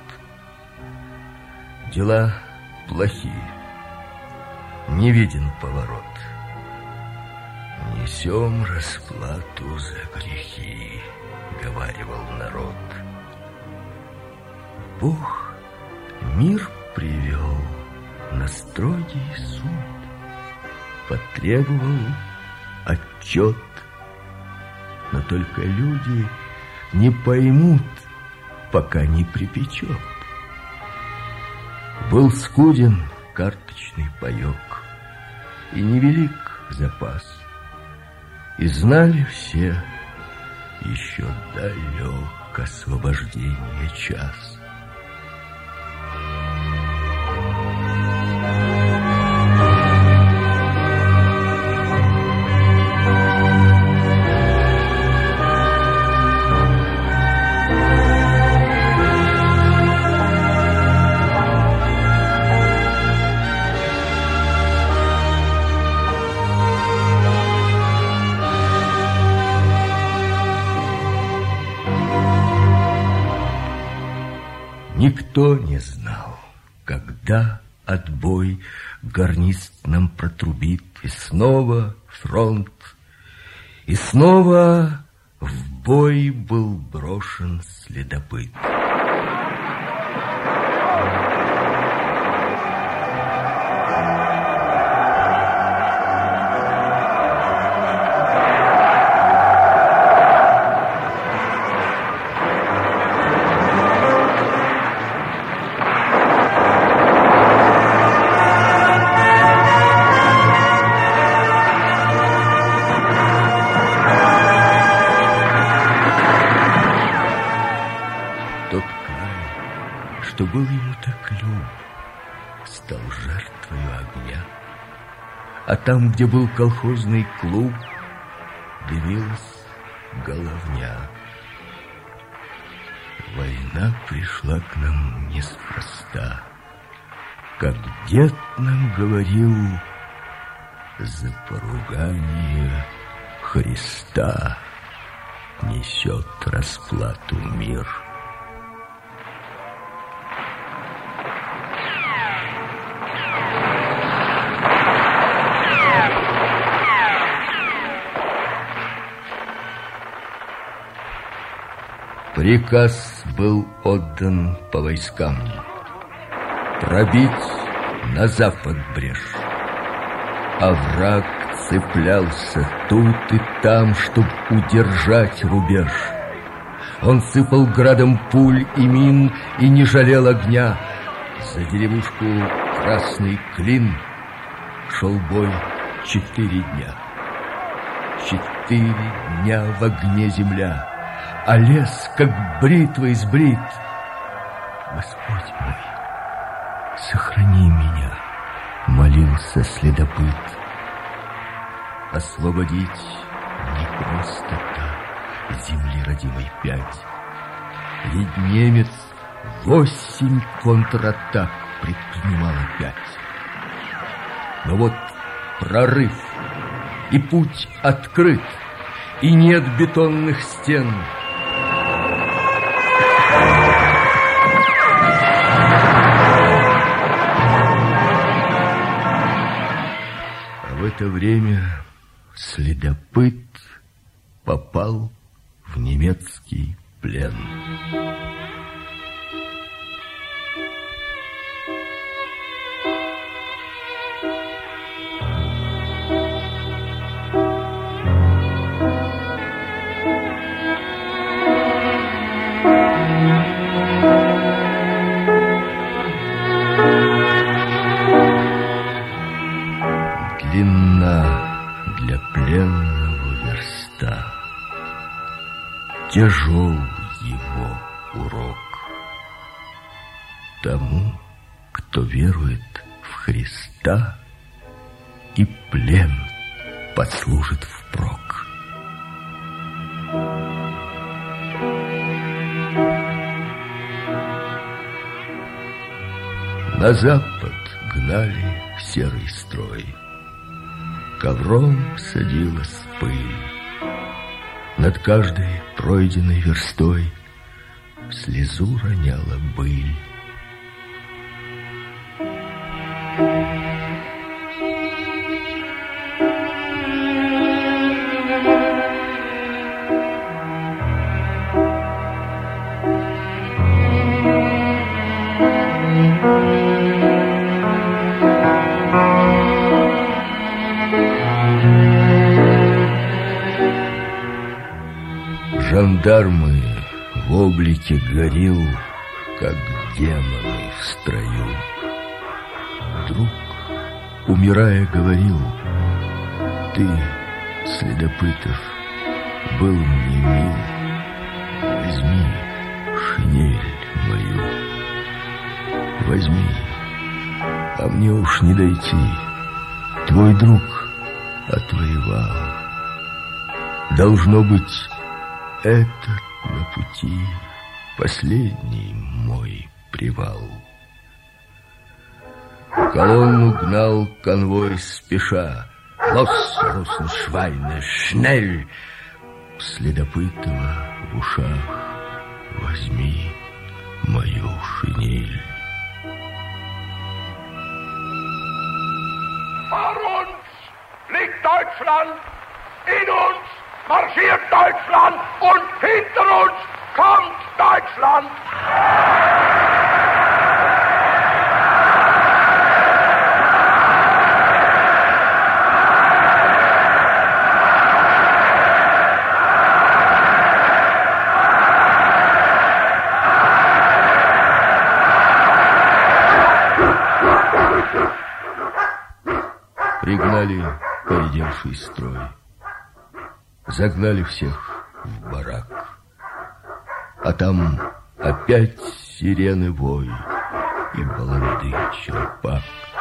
Дела плохие. Не виден поворот. понесем расплату за грехи, говаривал народ. Бог мир привел на строгий суд, потребовал отчет, но только люди не поймут, пока не припечет. Был скуден карточный паёк, и невелик запас, и знали все, еще далек освобождения час. Никто не знал, когда отбой гарнист нам протрубит, и снова фронт, и снова в бой был брошен следопыт. Что был ему так люб, стал жертвою огня. А там, где был колхозный клуб, дымилась головня. Война пришла к нам неспроста. Как дед нам говорил, за поругание Христа несет расплату мир. Приказ был отдан по войскам пробить на запад брешь, а враг цеплялся тут и там, чтоб удержать рубеж. Он сыпал градом пуль и мин и не жалел огня. За деревушку Красный Клин шел бой четыре дня. Четыре дня в огне земля, а лес, как бритвой сбрит. Господь мой, сохрани меня, молился следопыт. Освободить не просто так земли родимой пять. Ведь немец восемь контратак предпринимал опять. Но вот прорыв, и путь открыт, и нет бетонных стен. В это время следопыт попал в немецкий плен. Для пленного верста, тяжел его урок. Тому, кто верует в Христа, и плен послужит впрок. На запад гнали серый строй, ковром садилась пыль. Над каждой пройденной верстой слезу роняла быль. жандармы в облике горил, как демоны в строю. Друг, умирая, говорил: ты, Следопытов, был мне мил, возьми шинель мою, возьми, а мне уж не дойти, твой друг отвоевал. Должно быть, этот на пути последний мой привал. Колонну гнал конвой спеша. Лос, Русншвайне, шнель! Следопытова в ушах возьми мою шинель. Vor uns liegt Deutschland, in uns marschiert Deutschland und hinter uns kommt Deutschland. Пригнали поредевший строй, загнали всех в барак, а там опять сирены вой и баланды черпак.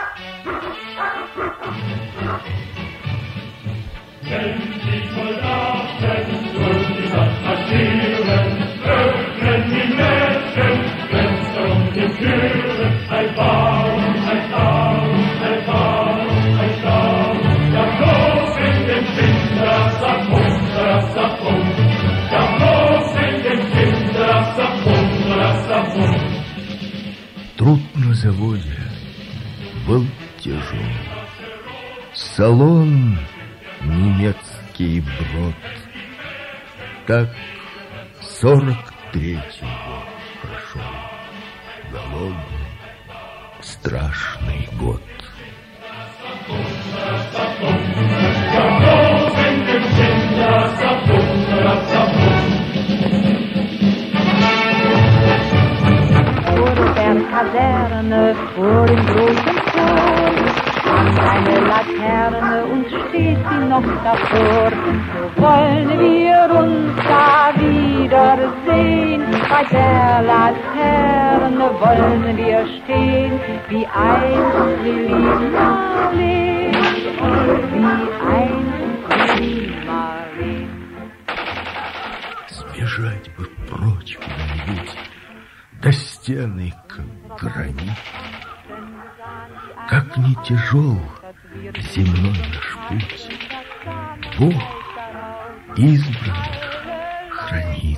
Wenn die Soldaten durch die Stadt marschieren, öffnen die Mädchen Fenster und die Türen. Ein Baum, ein Baum, ein Baum, ein Baum. Ja, bloß in den Kindersapum, Rasapum. Ja, bloß in den Kindersapum, Rasapum. Труд на заводе был тяжел. Салон немецкий брод. Так сорок третий год прошел. Голодный, страшный год. Vor der Kaserne, vor dem großen Tor, stand eine Laterne und steht sie noch davor. So wollen wir uns da wiedersehen, bei der Laterne wollen wir stehen, wie einst Lili Marleen, wie einst Lili Marleen. Сбежать бы прочь куда-нибудь, до стены, как гранит. Как не тяжел земной наш путь, Бог избранных хранит.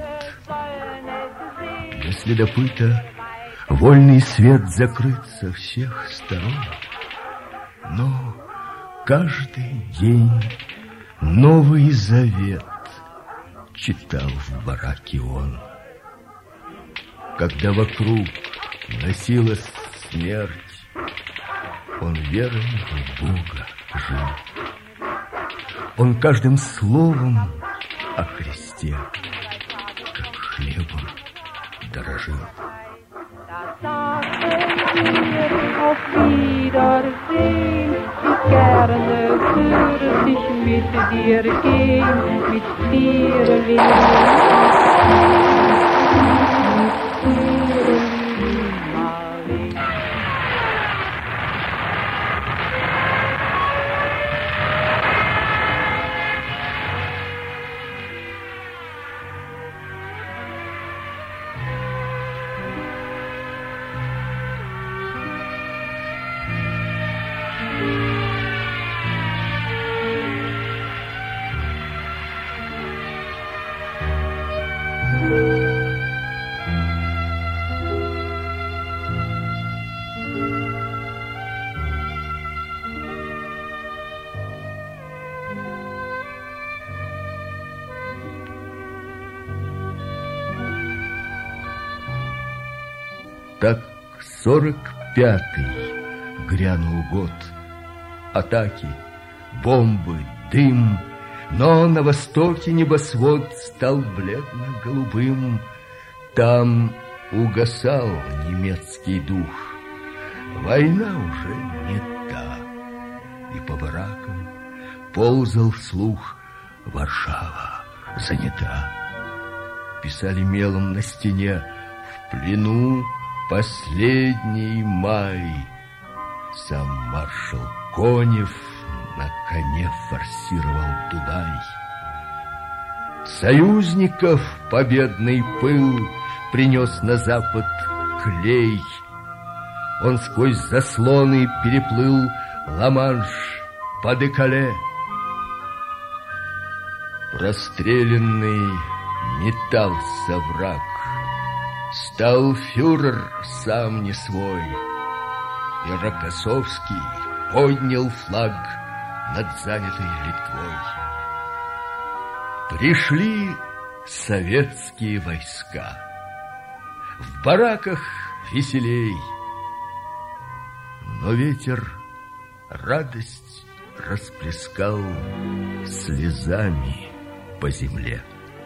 Для следопыта вольный свет закрыт со всех сторон, но каждый день Новый Завет читал в бараке он. Когда вокруг носилась смерть, он верой в Бога жил. Он каждым словом о Христе, как хлебом, дорожил. Auf Wiedersehen, ich gerne würde ich mit dir gehen, mit dir will ich. Так сорок пятый грянул год. Атаки, бомбы, дым, Но на востоке небосвод стал бледно-голубым. Там угасал немецкий дух. Война уже не та. И по баракам ползал слух: Варшава занята. Писали мелом на стене: в плену последний май. Сам маршал Конев на коне форсировал Дунай. Союзников победный пыл принес на запад клей. Он сквозь заслоны переплыл Ла-Манш под Экале. Простреленный метался враг. Стал фюрер сам не свой. И Рокоссовский поднял флаг над занятой Литвой. Пришли советские войска. В бараках веселей. Но ветер радость расплескал слезами по земле.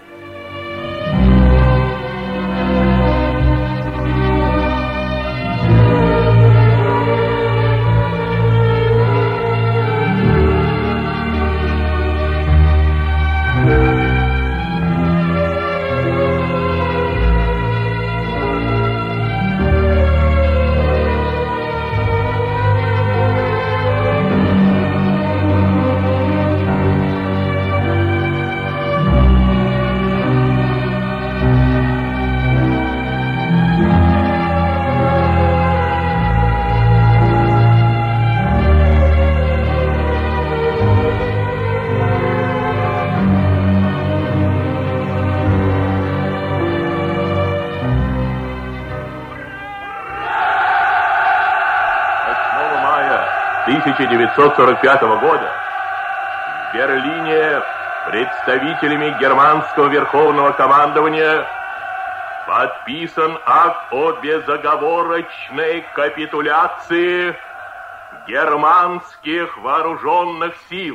тысяча девятьсот сорок пятого года в Берлине представителями германского верховного командования подписан акт о безоговорочной капитуляции германских вооруженных сил.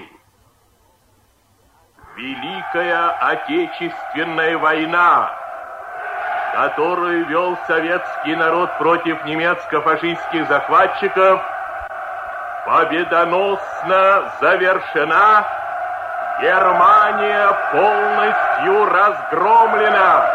Великая Отечественная война, которую вел советский народ против немецко-фашистских захватчиков, победоносно завершена. Германия полностью разгромлена.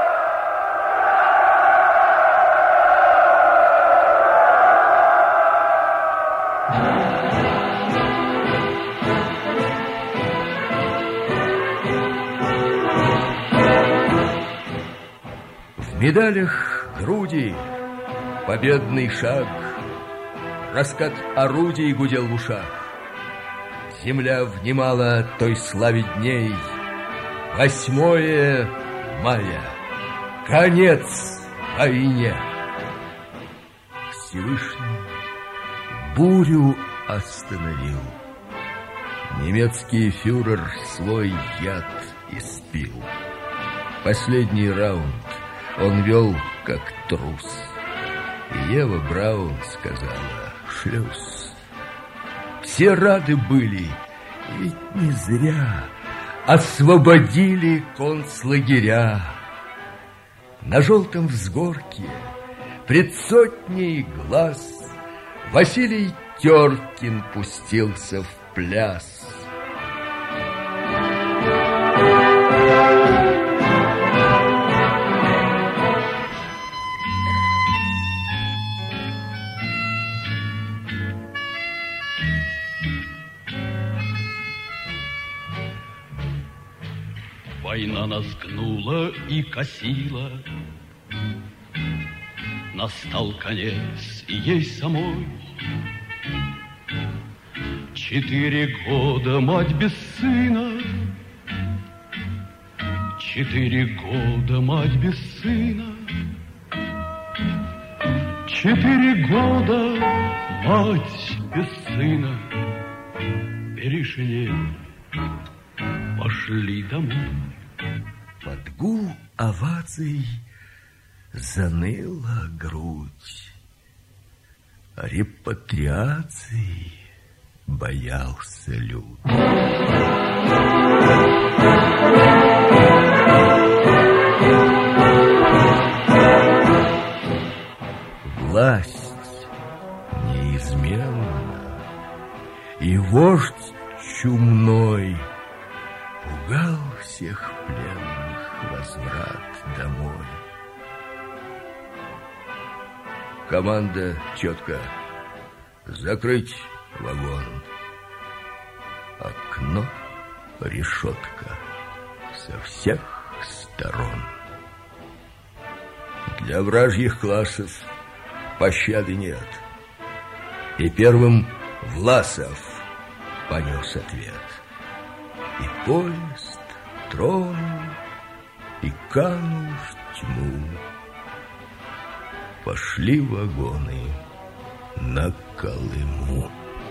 В медалях груди победный шаг, раскат орудий гудел в ушах. Земля внимала той славе дней. Восьмое мая. Конец войне. Всевышний бурю остановил. Немецкий фюрер свой яд испил. Последний раунд он вел как трус. И Ева Браун сказала: шлюз. Все рады были, ведь не зря освободили концлагеря. На желтом взгорке пред сотней глаз Василий Теркин пустился в пляс. Война нас гнула и косила, настал конец и ей самой. Четыре года мать без сына, четыре года мать без сына, четыре года мать без сына. Перешли, пошли домой. Под гул оваций заныла грудь. Репатриации боялся люд. И вождь чумной пугал всех пленных возврат домой. Команда четко: закрыть вагон. Окно, решетка со всех сторон. Для вражьих классов пощады нет. И первым Власов понес ответ. И поезд тронул, и канул в тьму. Пошли вагоны на Колыму.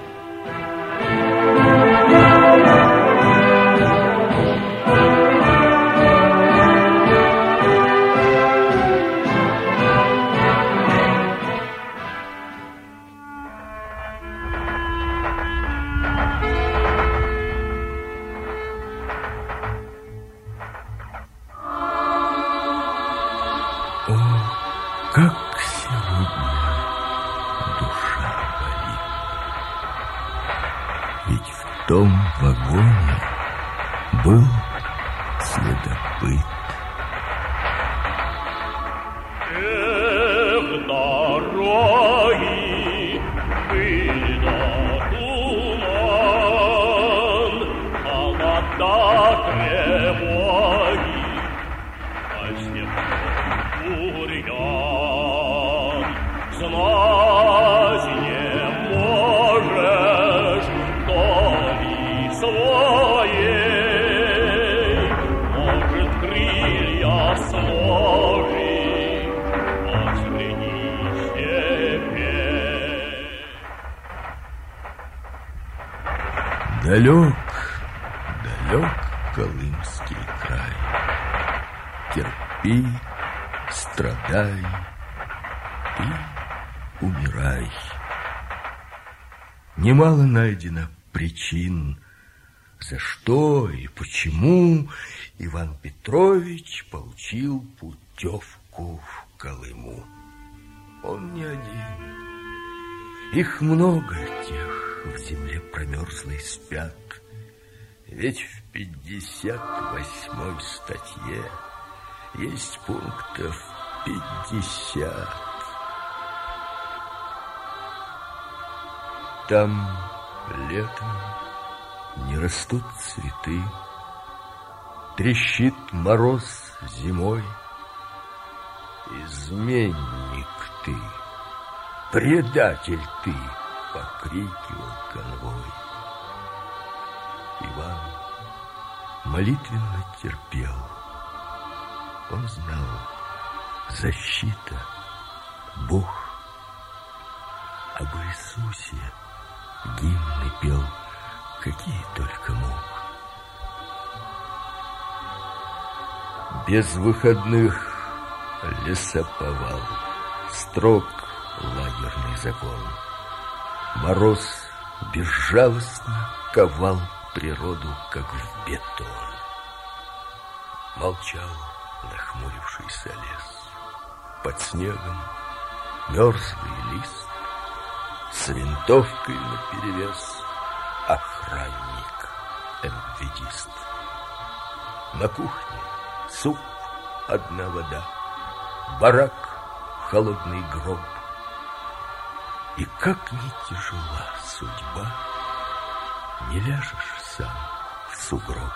Как сегодня душа болит, ведь в том вагоне был следопыт. Эх, дороги были на туман, холода тревоги, а снег бурьян. Знать не можешь доли своей, может, крылья сложить посреди степей. Далек, далек Колымский край. Терпи, страдай и умирай. Немало найдено причин, за что и почему Иван Петрович получил путевку в Колыму. Он не один. Их много тех в земле промерзлой спят. Ведь в пятьдесят восьмой статье есть пунктов пятьдесят. Там летом не растут цветы, трещит мороз зимой. Изменник ты, предатель ты, покрикивал конвой. Иван молитвенно терпел. Он знал, защита, Бог. Об Иисусе гимны пел, какие только мог. Без выходных лесоповал, строг лагерный закон. Мороз безжалостно ковал природу, как в бетон. Молчал нахмурившийся лес. Под снегом мерзлый лист, с винтовкой наперевес охранник энведист. На кухне суп, одна вода, барак, холодный гроб. И как ни тяжела судьба, не ляжешь сам в сугроб.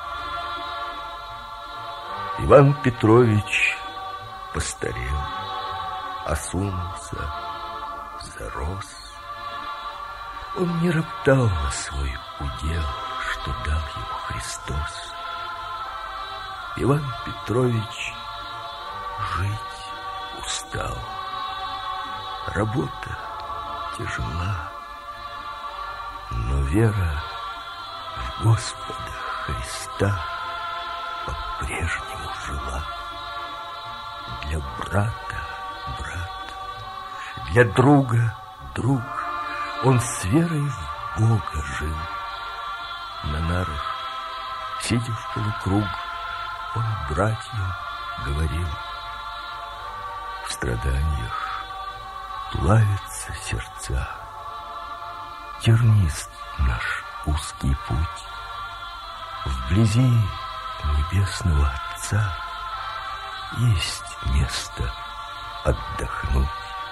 Иван Петрович постарел, осунулся, зарос. Он не роптал на свой удел, что дал ему Христос. Иван Петрович жить устал. Работа тяжела, но вера в Господа Христа по-прежнему жила. Для брата брат, для друга друг. Он с верой в Бога жил. На нарах, сидя в полукруг, он братьям говорил: в страданиях плавятся сердца, тернист наш узкий путь. Вблизи небесного Отца есть место отдохнуть.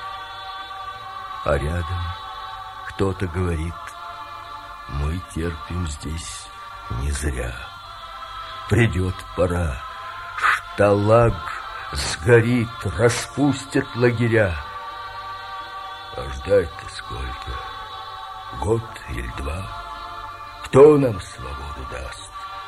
А рядом кто-то говорит: мы терпим здесь не зря. Придет пора, шталаг сгорит, распустят лагеря. А ждать-то сколько? Год или два? Кто нам свободу даст?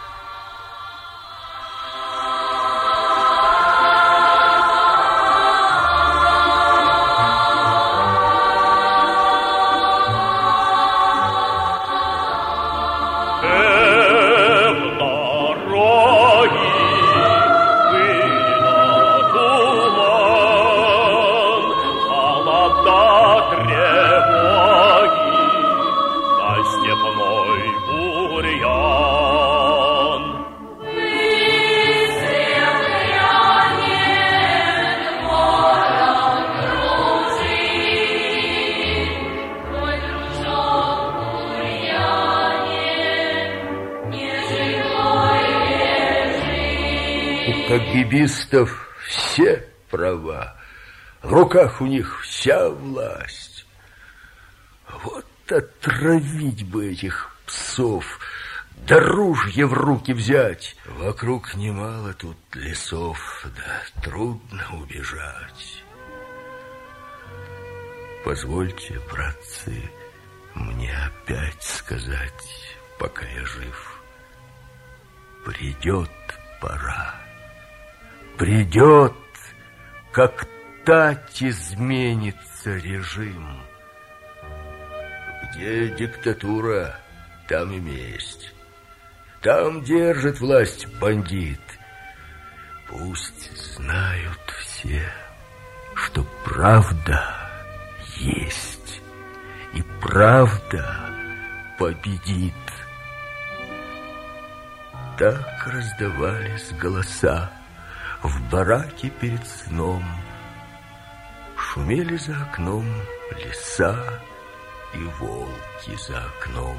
Кагибистов все права, в руках у них вся власть. Вот отравить бы этих псов, да ружья в руки взять. Вокруг немало тут лесов, да трудно убежать. Позвольте, братцы, мне опять сказать, пока я жив: придет пора. Придет, как тать изменится режим. Где диктатура, там и месть. Там держит власть бандит. Пусть знают все, что правда есть, и правда победит. Так раздавались голоса в бараке перед сном. Шумели за окном леса и волки за окном.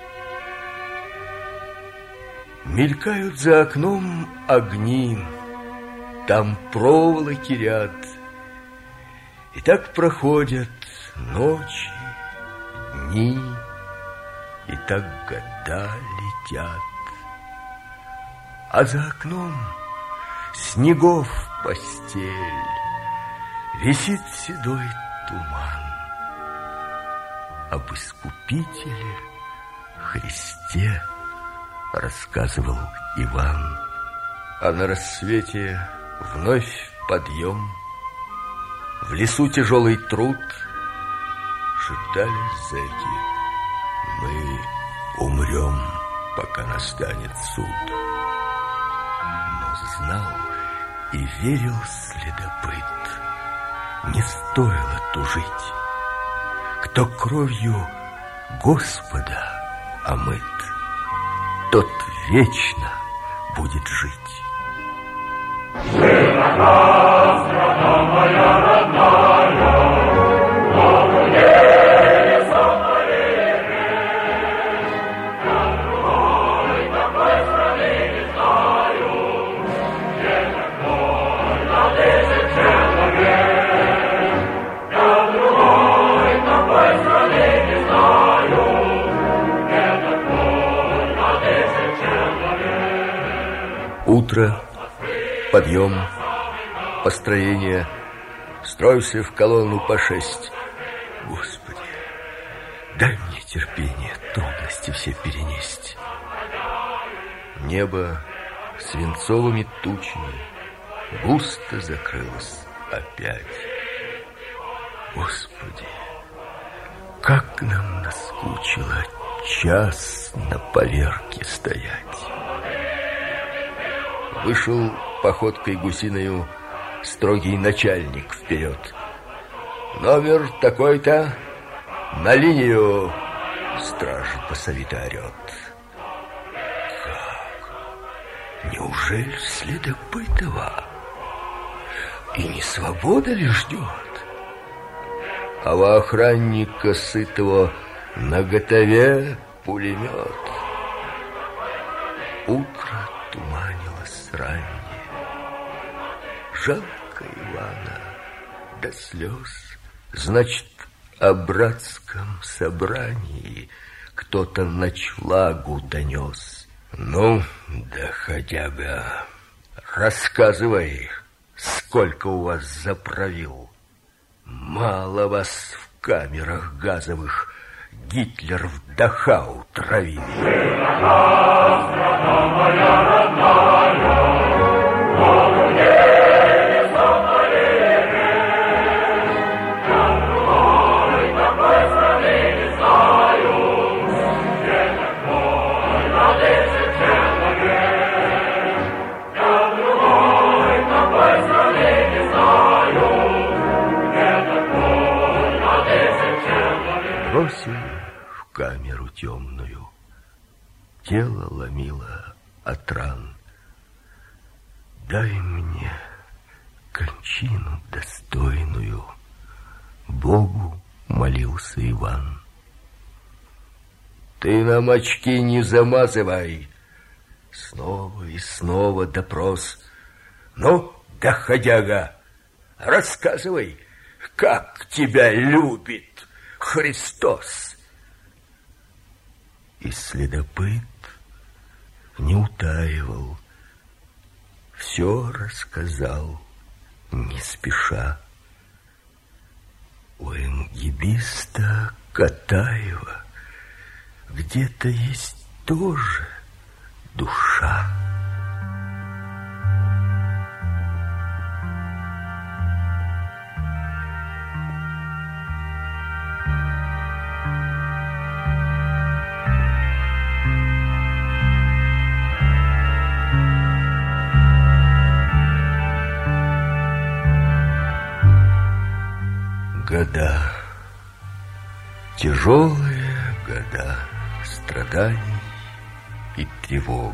Мелькают за окном огни, там проволоки ряд. И так проходят ночи, дни, и так года летят. А за окном снегов постель, висит седой туман. Об Искупителе Христе рассказывал Иван. А на рассвете вновь подъем, в лесу тяжелый труд. Шептали зэки: мы умрем, пока настанет суд. Знал и верил следопыт: не стоило тужить. Кто кровью Господа омыт, тот вечно будет жить. Страна, страна моя родная, но мне не сомнение. Я другой такой страны не знаю. Утро, подъем, построение. Стройся в колонну по шесть. Господи, дай мне терпение трудности все перенести. Небо свинцовыми тучами густо закрылось опять. Господи, как нам наскучило час на поверке стоять. Вышел походкой гусиною строгий начальник вперед. Номер такой-то, на линию. Страж басовито орет. Как? Неужели следопытова? И не свобода ли ждет? А у охранника сытого наготове пулемет. Утро туманилось раннее. Жалко Ивана до слез. Значит, о братском собрании кто-то ночлагу донес. Ну, доходяга, рассказывай, сколько у вас заправил. Мало вас в камерах газовых Гитлер в Дахау травил. Страна моя родная, Богу не сотворили. Я другой такой страны не знаю, где такой молодецый человек. Я другой такой страны не знаю, где такой молодецый человек. Бросили в камеру темную, тело ломило от ран. Дай мне кончину достойную, Богу молился Иван. Ты нам очки не замазывай. Снова и снова допрос. Ну, доходяга, рассказывай, как тебя любит Христос. И следопыт не утаивал, все рассказал не спеша. У энгибиста Катаева где-то есть тоже душа. Года, тяжелые года страданий и тревог.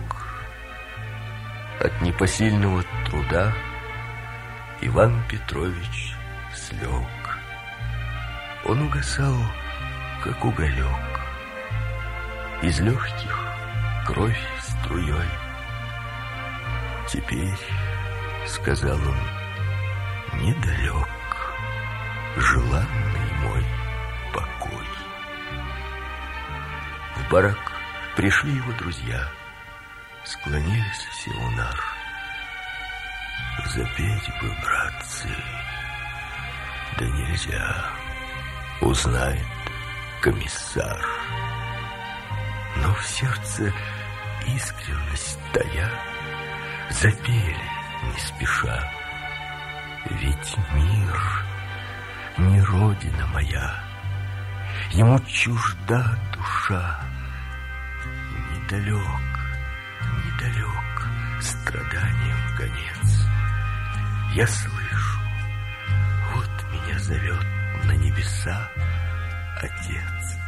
От непосильного труда Иван Петрович слег. Он угасал, как уголек. Из легких кровь струей. Теперь, сказал он, недалек желанный мой покой. В барак пришли его друзья, склонились все у нар. Запеть бы, братцы, да нельзя, узнает комиссар. Но в сердце искренность тая, запели не спеша. Ведь мир не родина моя, ему чужда душа. Недалек, недалек страданием конец. Я слышу, вот меня зовет на небеса Отец.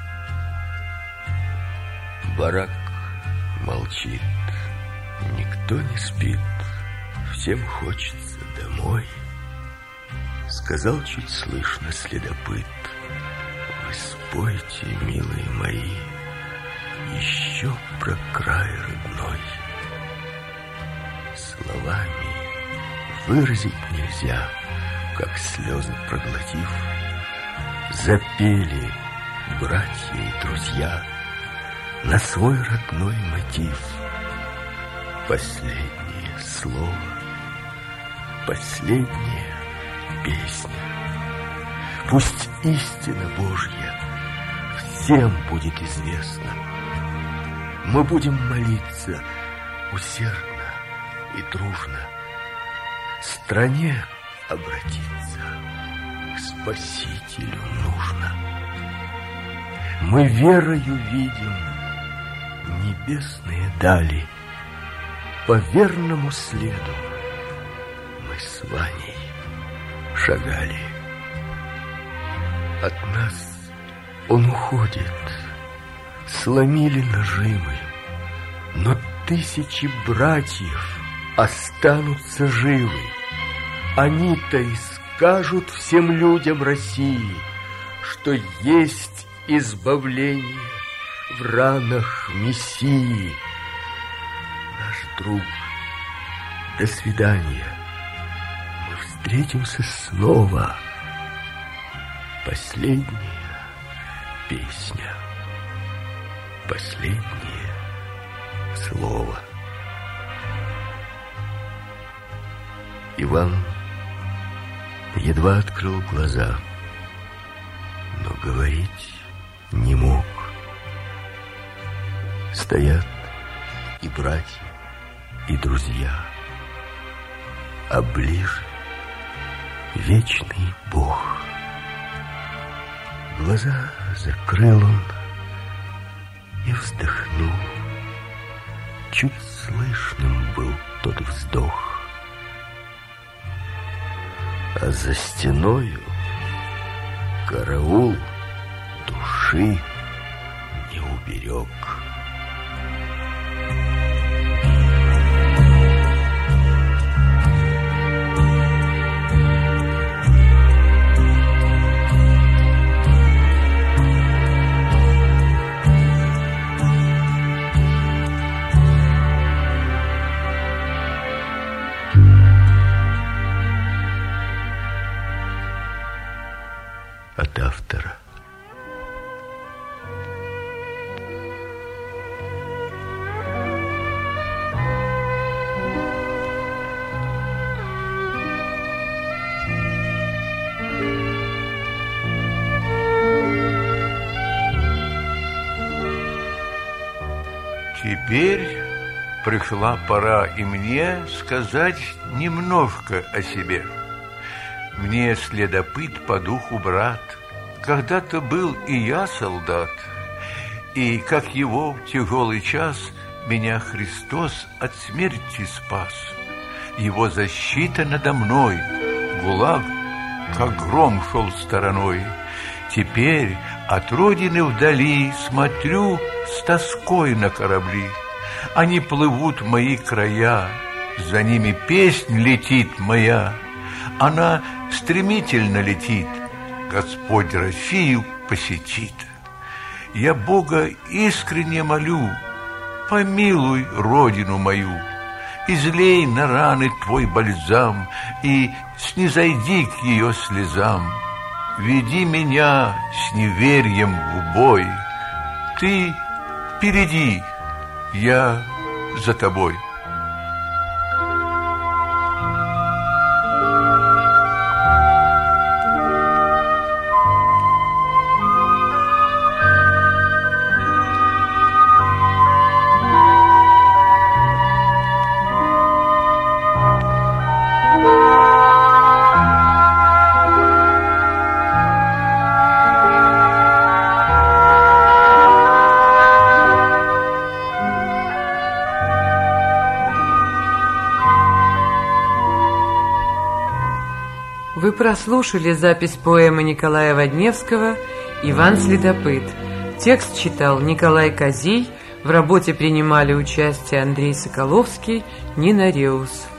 Барак молчит, никто не спит, всем хочется домой. Сказал чуть слышно следопыт: вы спойте, милые мои, еще про край родной. Словами выразить нельзя, как слезы проглотив, запели братья и друзья на свой родной мотив. Последнее слово, последняя песня. Пусть истина Божья всем будет известна. Мы будем молиться усердно и дружно, стране обратиться к Спасителю нужно. Мы верою видим небесные дали, по верному следу мы с Ваней шагали. От нас он уходит, сломили нажимы, но тысячи братьев останутся живы. Они-то и скажут всем людям России, что есть избавление в ранах Мессии. Наш друг, до свидания. Мы встретимся снова. Последняя песня. Последнее слово. Иван едва открыл глаза, но говорить не мог. Стоят и братья, и друзья, а ближе вечный Бог. Глаза закрыл он и вздохнул. Чуть слышным был тот вздох. А за стеною караул души не уберег. От автора. Теперь пришла пора и мне сказать немножко о себе. Мне следопыт по духу брат. Когда-то был и я солдат, и, как его в тяжелый час, меня Христос от смерти спас. Его защита надо мной, ГУЛАГ, как гром шел стороной. Теперь от родины вдали смотрю с тоской на корабли. Они плывут в мои края, за ними песнь летит моя. Она стремительно летит, Господь Россию посетит. Я Бога искренне молю, помилуй родину мою, излей на раны твой бальзам и снизойди к ее слезам. Веди меня с неверием в бой. Ты впереди, я за тобой. Вы прослушали запись поэмы Николая Водневского «Иван Следопыт». Текст читал Николай Козей, в работе принимали участие Андрей Соколовский, Нина Реус.